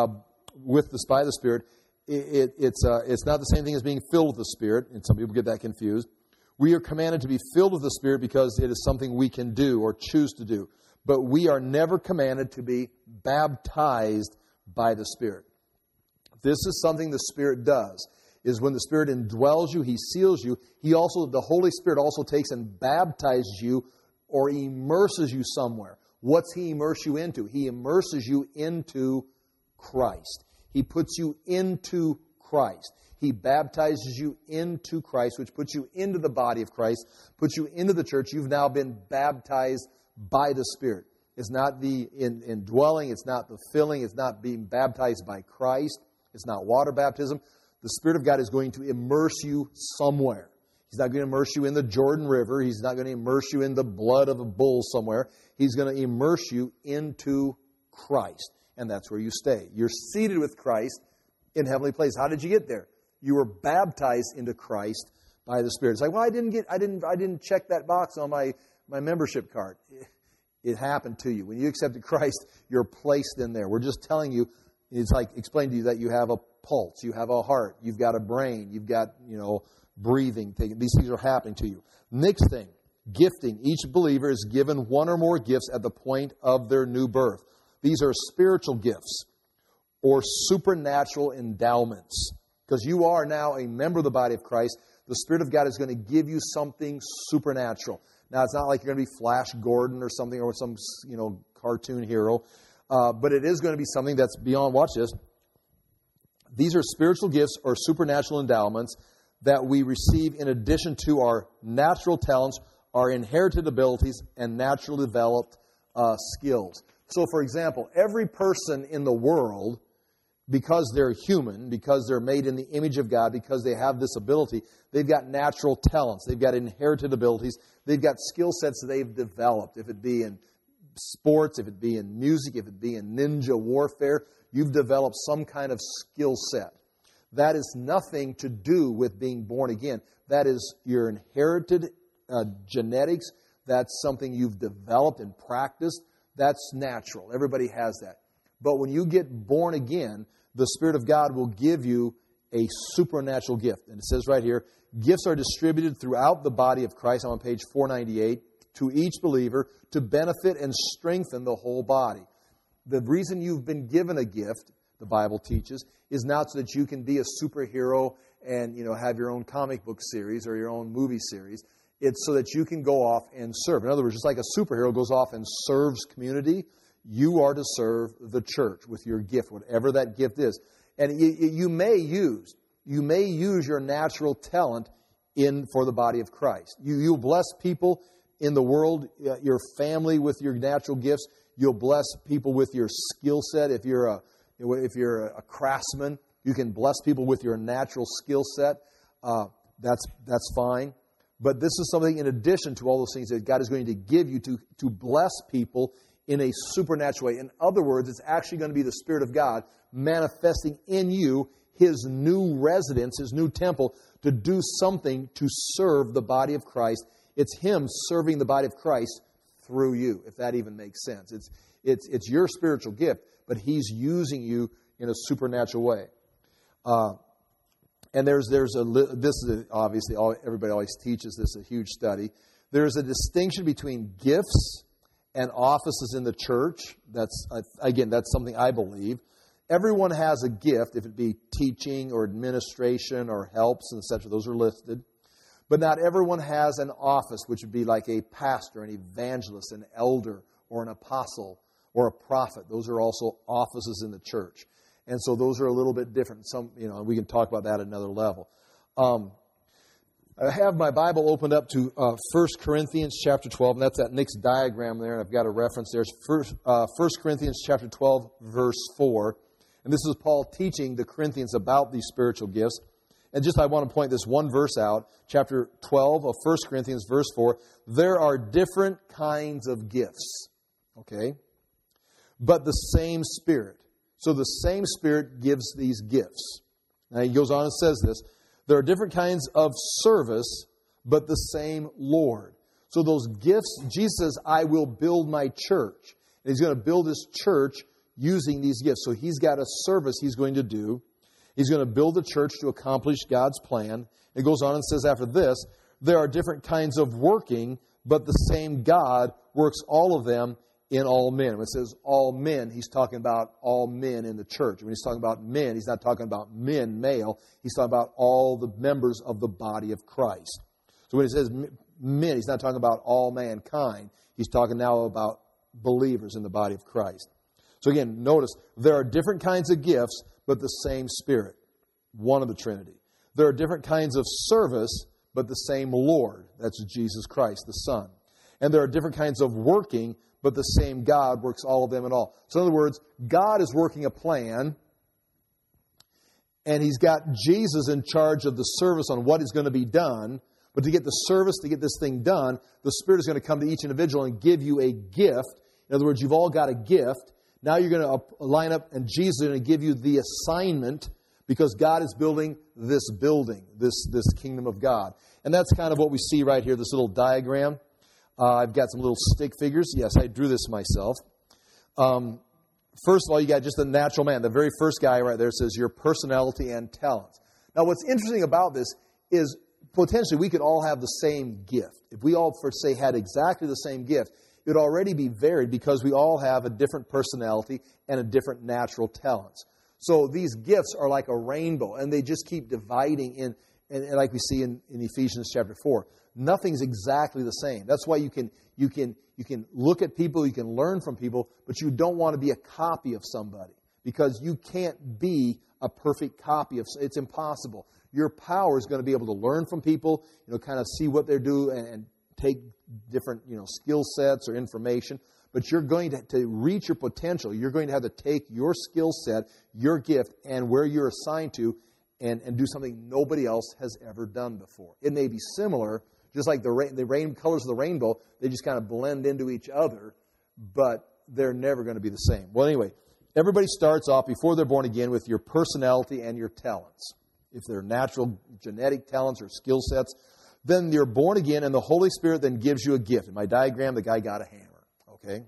the Spirit. It's not the same thing as being filled with the Spirit, and some people get that confused. We are commanded to be filled with the Spirit because it is something we can do or choose to do. But we are never commanded to be baptized by the Spirit. This is something the Spirit does. Is when the Spirit indwells you, He seals you. The Holy Spirit also takes and baptizes you or immerses you somewhere. What's He immerse you into? He immerses you into Christ. He puts you into Christ. He baptizes you into Christ, which puts you into the body of Christ, puts you into the church. You've now been baptized by the Spirit. It's not the indwelling. It's not the filling. It's not being baptized by Christ. It's not water baptism. The Spirit of God is going to immerse you somewhere. He's not going to immerse you in the Jordan River. He's not going to immerse you in the blood of a bull somewhere. He's going to immerse you into Christ. And that's where you stay. You're seated with Christ in heavenly places. How did you get there? You were baptized into Christ by the Spirit. It's like, well, I didn't check that box on my membership card. It happened to you. When you accepted Christ, you're placed in there. We're just telling you, it's like explain to you that you have a pulse, you have a heart, you've got a brain, you've got, breathing. These things are happening to you. Next thing, gifting. Each believer is given one or more gifts at the point of their new birth. These are spiritual gifts or supernatural endowments. Because you are now a member of the body of Christ, the Spirit of God is going to give you something supernatural. Now, it's not like you're going to be Flash Gordon or something, or some cartoon hero, but it is going to be something that's beyond. Watch this. These are spiritual gifts or supernatural endowments that we receive in addition to our natural talents, our inherited abilities, and naturally developed skills. So, for example, every person in the world, because they're human, because they're made in the image of God, because they have this ability, they've got natural talents, they've got inherited abilities, they've got skill sets that they've developed, if it be in sports, if it be in music, if it be in ninja warfare, you've developed some kind of skill set. That is nothing to do with being born again. That is your inherited genetics. That's something you've developed and practiced. That's natural. Everybody has that. But when you get born again, the Spirit of God will give you a supernatural gift. And it says right here, gifts are distributed throughout the body of Christ. I'm on page 498. To each believer to benefit and strengthen the whole body. The reason you've been given a gift, the Bible teaches, is not so that you can be a superhero and have your own comic book series or your own movie series. It's so that you can go off and serve. In other words, just like a superhero goes off and serves community, you are to serve the church with your gift, whatever that gift is. And you may use your natural talent for the body of Christ. You'll bless people in the world, your family with your natural gifts. You'll bless people with your skill set. If you're a craftsman, you can bless people with your natural skill set. That's fine. But this is something in addition to all those things that God is going to give you to bless people in a supernatural way. In other words, it's actually going to be the Spirit of God manifesting in you His new residence, His new temple, to do something to serve the body of Christ. It's Him serving the body of Christ through you, if that even makes sense. It's your spiritual gift, but He's using you in a supernatural way. And this is obviously everybody always teaches this, a huge study. There's a distinction between gifts and offices in the church. That's something I believe. Everyone has a gift, if it be teaching or administration or helps and etc. Those are listed. But not everyone has an office, which would be like a pastor, an evangelist, an elder, or an apostle, or a prophet. Those are also offices in the church. And so those are a little bit different. We can talk about that at another level. I have my Bible opened up to 1 Corinthians chapter 12, and that's that next diagram there, and I've got a reference there. It's 1 Corinthians chapter 12, verse 4. And this is Paul teaching the Corinthians about these spiritual gifts. And I want to point this one verse out, chapter 12 of 1 Corinthians, verse 4. There are different kinds of gifts, okay? But the same Spirit. So the same Spirit gives these gifts. Now he goes on and says this. There are different kinds of service, but the same Lord. So those gifts, Jesus says, I will build my church. And He's going to build His church using these gifts. So He's got a service He's going to do. He's going to build the church to accomplish God's plan. It goes on and says after this, there are different kinds of working, but the same God works all of them in all men. When it says all men, He's talking about all men in the church. When He's talking about men, He's not talking about men, male. He's talking about all the members of the body of Christ. So when He says men, He's not talking about all mankind. He's talking now about believers in the body of Christ. So again, notice, there are different kinds of gifts, but the same Spirit, one of the Trinity. There are different kinds of service, but the same Lord. That's Jesus Christ, the Son. And there are different kinds of working, but the same God works all of them in all. So in other words, God is working a plan, and He's got Jesus in charge of the service on what is going to be done. But to get the service, to get this thing done, the Spirit is going to come to each individual and give you a gift. In other words, you've all got a gift. Now you're going to line up, and Jesus is going to give you the assignment because God is building this building, this kingdom of God. And that's kind of what we see right here, this little diagram. I've got some little stick figures. Yes, I drew this myself. First of all, you got just the natural man. The very first guy right there says your personality and talents. Now, what's interesting about this is potentially we could all have the same gift. If we all, for say, had exactly the same gift, it would already be varied because we all have a different personality and a different natural talents. So these gifts are like a rainbow, and they just keep dividing in, and like we see in Ephesians chapter 4. Nothing's exactly the same. That's why you can look at people, you can learn from people, but you don't want to be a copy of somebody because you can't be a perfect copy of. It's impossible. Your power is going to be able to learn from people, kind of see what they do and take different, skill sets or information. but you're going to reach your potential. You're going to have to take your skill set, your gift, and where you're assigned to, and do something nobody else has ever done before. It may be similar, just like the rain colors of the rainbow, they just kind of blend into each other, but they're never going to be the same. Well, anyway, everybody starts off before they're born again with your personality and your talents. If they're natural genetic talents or skill sets, then you're born again, and the Holy Spirit then gives you a gift. In my diagram, the guy got a hammer, okay?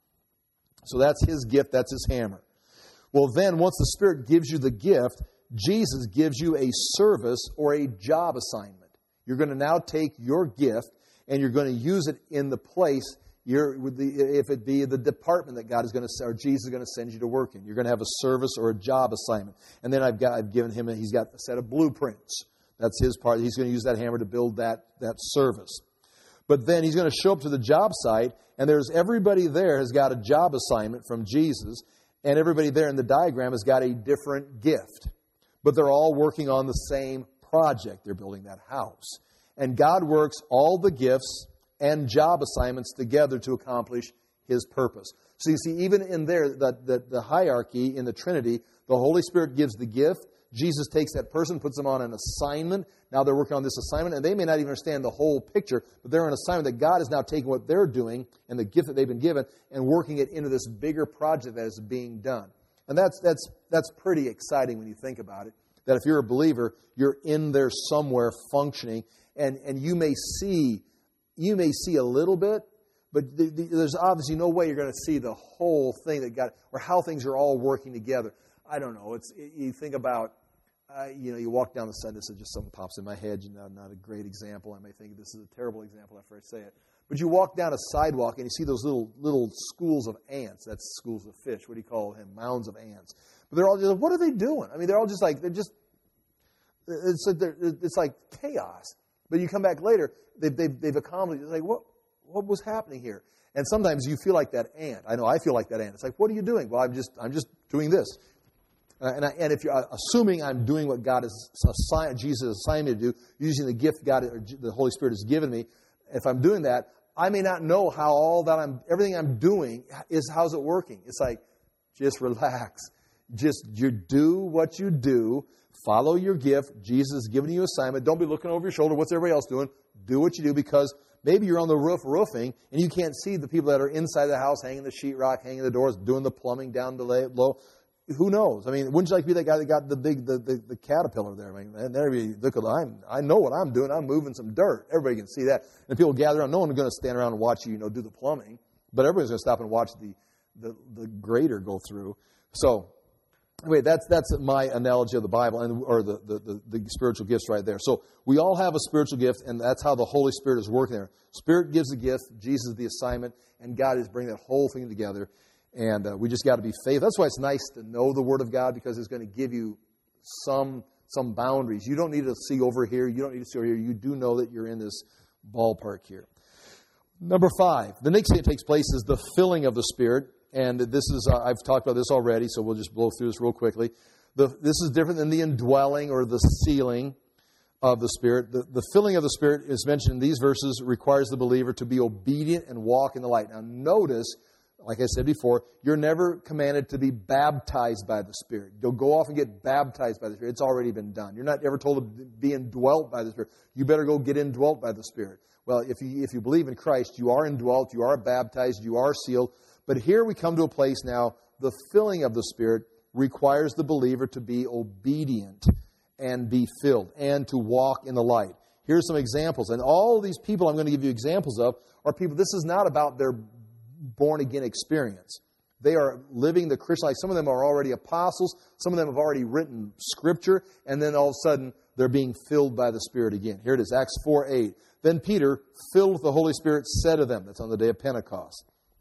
So that's his gift, that's his hammer. Well, then, once the Spirit gives you the gift, Jesus gives you a service or a job assignment. You're going to now take your gift and you're going to use it in the place, if it be the department that God is going to, or Jesus is going to send you to work in. You're going to have a service or a job assignment. And then I've given him, he's got a set of blueprints. That's his part. He's going to use that hammer to build that service. But then he's going to show up to the job site, and there's everybody there has got a job assignment from Jesus, and everybody there in the diagram has got a different gift. But they're all working on the same project. They're building that house. And God works all the gifts and job assignments together to accomplish His purpose. So you see, even in there, the hierarchy in the Trinity, the Holy Spirit gives the gift. Jesus takes that person, puts them on an assignment. Now they're working on this assignment, and they may not even understand the whole picture, but they're on an assignment that God is now taking what they're doing and the gift that they've been given and working it into this bigger project that is being done. And that's pretty exciting when you think about it, that if you're a believer, you're in there somewhere functioning, and you may see a little bit, but there's obviously no way you're going to see the whole thing that God, or how things are all working together. I don't know. You think about, you walk down the side. This is just something pops in my head. Not a great example. I may think this is a terrible example after I say it. But you walk down a sidewalk and you see those little schools of ants. That's schools of fish. What do you call them? Mounds of ants. But they're all just, what are they doing? I mean, they're all just like, it's like chaos. But you come back later, they've accomplished. It's like, what was happening here? And sometimes you feel like that ant. I know I feel like that ant. It's like, what are you doing? Well, I'm just doing this. And if you're assuming I'm doing what God has assigned, Jesus has assigned me to do, using the gift God or the Holy Spirit has given me, if I'm doing that, I may not know how everything I'm doing how's it working. It's like, just relax. You do what you do. Follow your gift. Jesus has given you an assignment. Don't be looking over your shoulder. What's everybody else doing? Do what you do, because maybe you're on the roof roofing and you can't see the people that are inside the house, hanging the sheetrock, hanging the doors, doing the plumbing down low. Who knows? I mean, wouldn't you like to be that guy that got the caterpillar there? I mean, and I know what I'm doing. I'm moving some dirt. Everybody can see that. And people gather around. No one's going to stand around and watch you, do the plumbing. But everybody's going to stop and watch the grader go through. So, anyway, that's my analogy of the Bible or the spiritual gifts right there. So we all have a spiritual gift, and that's how the Holy Spirit is working there. Spirit gives the gift, Jesus the assignment, and God is bringing that whole thing together. And we just got to be faithful. That's why it's nice to know the Word of God, because it's going to give you some boundaries. You don't need to see over here. You don't need to see over here. You do know that you're in this ballpark here. Number 5, the next thing that takes place is the filling of the Spirit. And this is, I've talked about this already, so we'll just blow through this real quickly. This is different than the indwelling or the sealing of the Spirit. The filling of the Spirit is mentioned in these verses, requires the believer to be obedient and walk in the light. Now notice, like I said before, you're never commanded to be baptized by the Spirit. You'll go off and get baptized by the Spirit. It's already been done. You're not ever told to be indwelt by the Spirit. You better go get indwelt by the Spirit. Well, if you believe in Christ, you are indwelt, you are baptized, you are sealed. But here we come to a place now, the filling of the Spirit requires the believer to be obedient and be filled and to walk in the light. Here's some examples. And all these people I'm going to give you examples of are people, this is not about their born-again experience. They are living the Christian life. Some of them are already apostles. Some of them have already written Scripture. And then all of a sudden, they're being filled by the Spirit again. Here it is, Acts 4:8. Then Peter, filled with the Holy Spirit, said to them, that's on the day of Pentecost.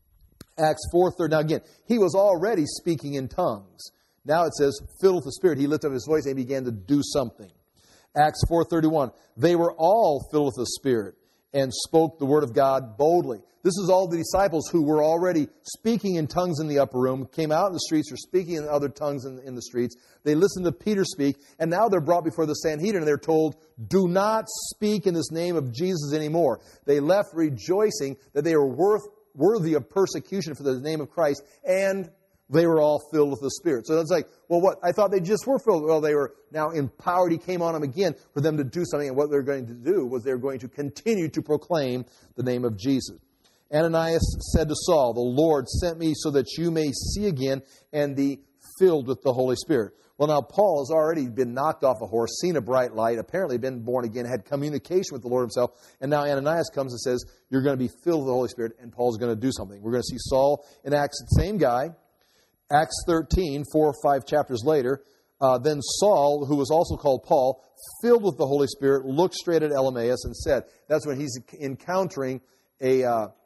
Acts 4:30. Now again, he was already speaking in tongues. Now it says, filled with the Spirit, he lifted up his voice and he began to do something. Acts 4:31. They were all filled with the Spirit and spoke the word of God boldly. This is all the disciples who were already speaking in tongues in the upper room, came out in the streets, or speaking in other tongues in the streets. They listened to Peter speak, and now they're brought before the Sanhedrin, and they're told, do not speak in this name of Jesus anymore. They left rejoicing that they were worthy of persecution for the name of Christ, and they were all filled with the Spirit. So it's like, well, what? I thought they just were filled. Well, they were now empowered. He came on them again for them to do something. And what they're going to do was they're going to continue to proclaim the name of Jesus. Ananias said to Saul, the Lord sent me so that you may see again and be filled with the Holy Spirit. Well, now Paul has already been knocked off a horse, seen a bright light, apparently been born again, had communication with the Lord himself, and now Ananias comes and says, you're going to be filled with the Holy Spirit, and Paul's going to do something. We're going to see Saul in Acts, the same guy, Acts 13, 4 or 5 chapters later. Then Saul, who was also called Paul, filled with the Holy Spirit, looked straight at Elymas and said, that's when he's encountering a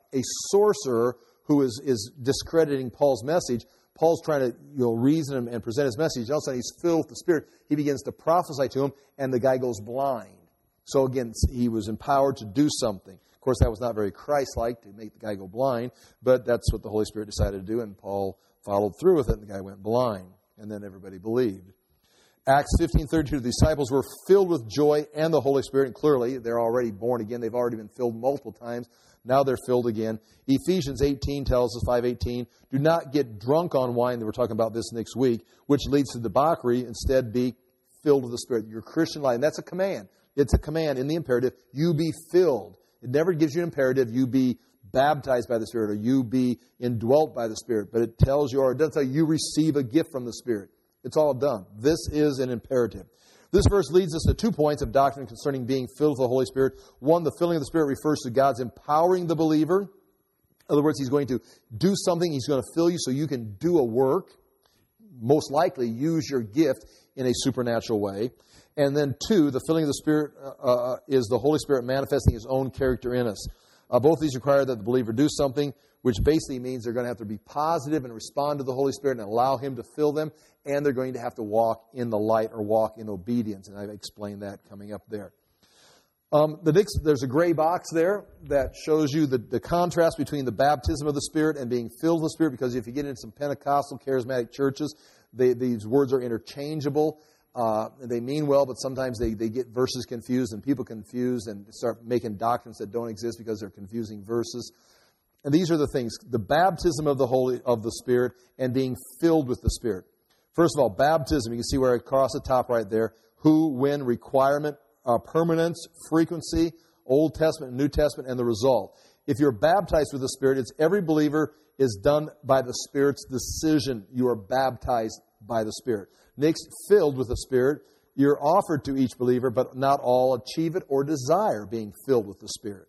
sorcerer who is discrediting Paul's message. Paul's trying to reason and present his message. All of a sudden, he's filled with the Spirit. He begins to prophesy to him, and the guy goes blind. So again, he was empowered to do something. Of course, that was not very Christ-like to make the guy go blind, but that's what the Holy Spirit decided to do, and Paul followed through with it, and the guy went blind. And then everybody believed. Acts 15:32, the disciples were filled with joy and the Holy Spirit. And clearly, they're already born again. They've already been filled multiple times. Now they're filled again. Ephesians 18 tells us, 5:18, do not get drunk on wine. We're talking about this next week, which leads to debauchery. Instead, be filled with the Spirit. Your Christian life, and that's a command. It's a command in the imperative. You be filled. It never gives you an imperative. You be baptized by the Spirit or you be indwelt by the Spirit. But it tells you, or it doesn't say you receive a gift from the Spirit. It's all done. This is an imperative. This verse leads us to 2 points of doctrine concerning being filled with the Holy Spirit. One, the filling of the Spirit refers to God's empowering the believer. In other words, He's going to do something. He's going to fill you so you can do a work. Most likely use your gift in a supernatural way. And then 2, the filling of the Spirit is the Holy Spirit manifesting His own character in us. Both these require that the believer do something, which basically means they're going to have to be positive and respond to the Holy Spirit and allow Him to fill them, and they're going to have to walk in the light or walk in obedience. And I've explained that coming up there. There's a gray box there that shows you the contrast between the baptism of the Spirit and being filled with the Spirit, because if you get into some Pentecostal charismatic churches, these words are interchangeable. They mean well, but sometimes they get verses confused, and people confused and start making doctrines that don't exist because they're confusing verses. And these are the things: the baptism of the Spirit and being filled with the Spirit. First of all, baptism. You can see where across the top right there: who, when, requirement, permanence, frequency, Old Testament, New Testament, and the result. If you're baptized with the Spirit, it's every believer is done by the Spirit's decision. You are baptized by the Spirit. Next, filled with the Spirit, you're offered to each believer, but not all achieve it or desire being filled with the Spirit.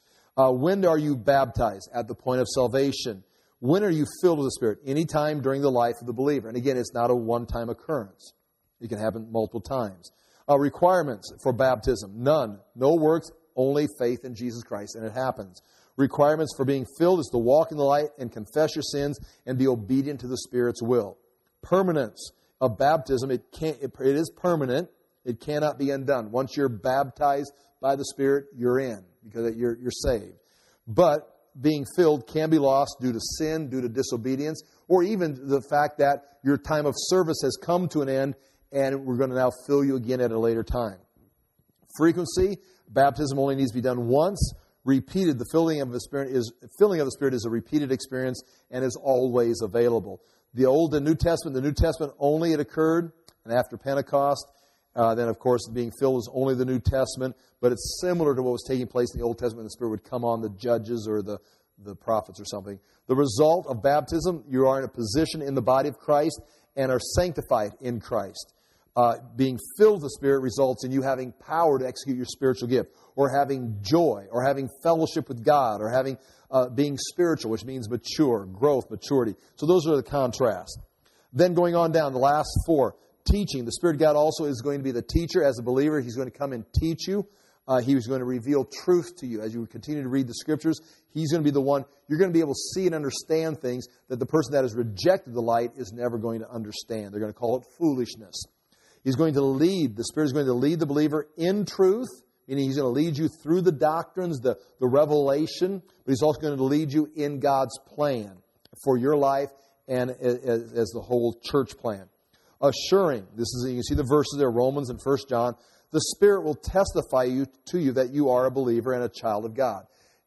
When are you baptized? At the point of salvation. When are you filled with the Spirit? Anytime during the life of the believer. And again, it's not a one-time occurrence. It can happen multiple times. Requirements for baptism: none. No works, only faith in Jesus Christ, and it happens. Requirements for being filled is to walk in the light and confess your sins and be obedient to the Spirit's will. Permanence of baptism, it is permanent. It cannot be undone. Once you're baptized by the Spirit, you're in, because you're saved. But being filled can be lost due to sin, due to disobedience, or even the fact that your time of service has come to an end and we're going to now fill you again at a later time. Frequency: baptism only needs to be done once. Repeated: the filling of the Spirit is a repeated experience and is always available. The Old and New Testament only it occurred, and after Pentecost. Then, of course, being filled is only the New Testament, but it's similar to what was taking place in the Old Testament. The Spirit would come on the judges or the prophets or something. The result of baptism: you are in a position in the body of Christ and are sanctified in Christ. Being filled with the Spirit results in you having power to execute your spiritual gift, or having joy, or having fellowship with God, or having being spiritual, which means mature, growth, maturity. So those are the contrasts. Then going on down, the last 4. Teaching. The Spirit of God also is going to be the teacher. As a believer, He's going to come and teach you. He's going to reveal truth to you. As you continue to read the Scriptures, He's going to be the one. You're going to be able to see and understand things that the person that has rejected the light is never going to understand. They're going to call it foolishness. He's going to lead. The Spirit is going to lead the believer in truth, meaning He's going to lead you through the doctrines, the revelation, but He's also going to lead you in God's plan for your life and as the whole church plan. Assuring. You can see the verses there, Romans and 1 John. The Spirit will testify to you that you are a believer and a child of God.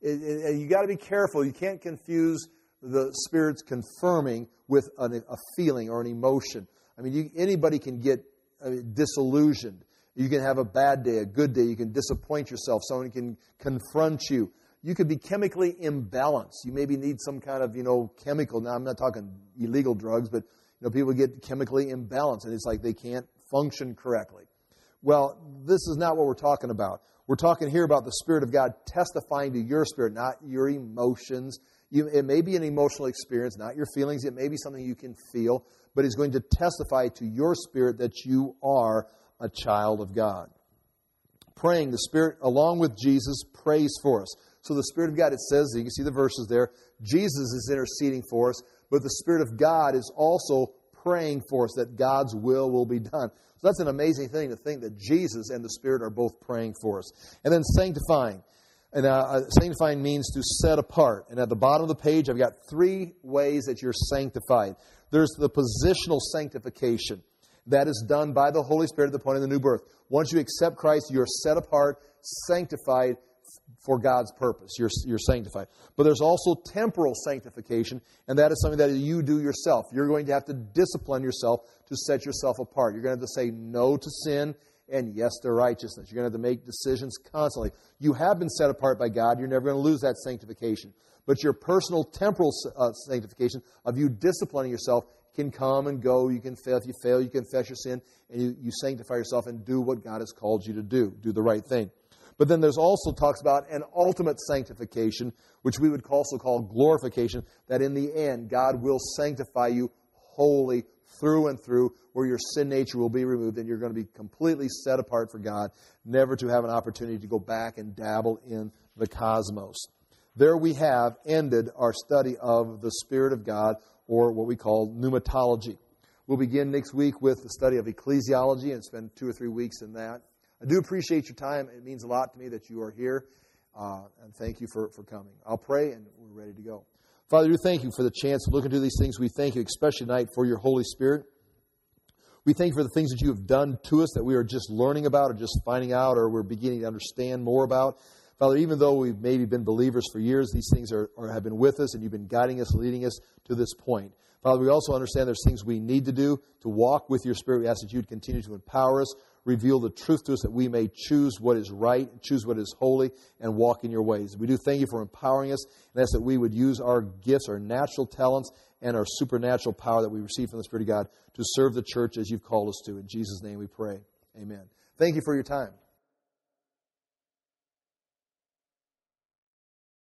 You got to be careful. You can't confuse the Spirit's confirming with a feeling or an emotion. I mean, anybody can get disillusioned. You can have a bad day, a good day. You can disappoint yourself. Someone can confront you. You could be chemically imbalanced. You maybe need some kind of, chemical. Now, I'm not talking illegal drugs, but, people get chemically imbalanced, and it's like they can't function correctly. Well, this is not what we're talking about. We're talking here about the Spirit of God testifying to your spirit, not your emotions. It may be an emotional experience, not your feelings. It may be something you can feel, but it's going to testify to your spirit that you are a child of God. Praying, the Spirit, along with Jesus, prays for us. So the Spirit of God, it says, you can see the verses there, Jesus is interceding for us, but the Spirit of God is also praying for us that God's will be done. So that's an amazing thing to think that Jesus and the Spirit are both praying for us. And then sanctifying. And sanctifying means to set apart. And at the bottom of the page, I've got 3 ways that you're sanctified. There's the positional sanctification. That is done by the Holy Spirit at the point of the new birth. Once you accept Christ, you're set apart, sanctified for God's purpose. You're sanctified. But there's also temporal sanctification, and that is something that you do yourself. You're going to have to discipline yourself to set yourself apart. You're going to have to say no to sin and yes to righteousness. You're going to have to make decisions constantly. You have been set apart by God. You're never going to lose that sanctification. But your personal temporal sanctification of you disciplining yourself can come and go. You can fail. If you fail, you confess your sin, and you sanctify yourself and do what God has called you to do. Do the right thing. But then there's also talks about an ultimate sanctification, which we would also call glorification, that in the end, God will sanctify you wholly through and through, where your sin nature will be removed, and you're going to be completely set apart for God, never to have an opportunity to go back and dabble in the cosmos. There we have ended our study of the Spirit of God, or what we call pneumatology. We'll begin next week with the study of ecclesiology and spend 2 or 3 weeks in that. I do appreciate your time. It means a lot to me that you are here, and thank you for coming. I'll pray, and we're ready to go. Father, we thank you for the chance to look into these things. We thank you, especially tonight, for your Holy Spirit. We thank you for the things that you have done to us that we are just learning about or just finding out or we're beginning to understand more about. Father, even though we've maybe been believers for years, these things have been with us, and you've been guiding us, leading us to this point. Father, we also understand there's things we need to do to walk with your Spirit. We ask that you would continue to empower us, reveal the truth to us, that we may choose what is right, choose what is holy, and walk in your ways. We do thank you for empowering us, and ask that we would use our gifts, our natural talents, and our supernatural power that we receive from the Spirit of God to serve the church as you've called us to. In Jesus' name we pray. Amen. Thank you for your time.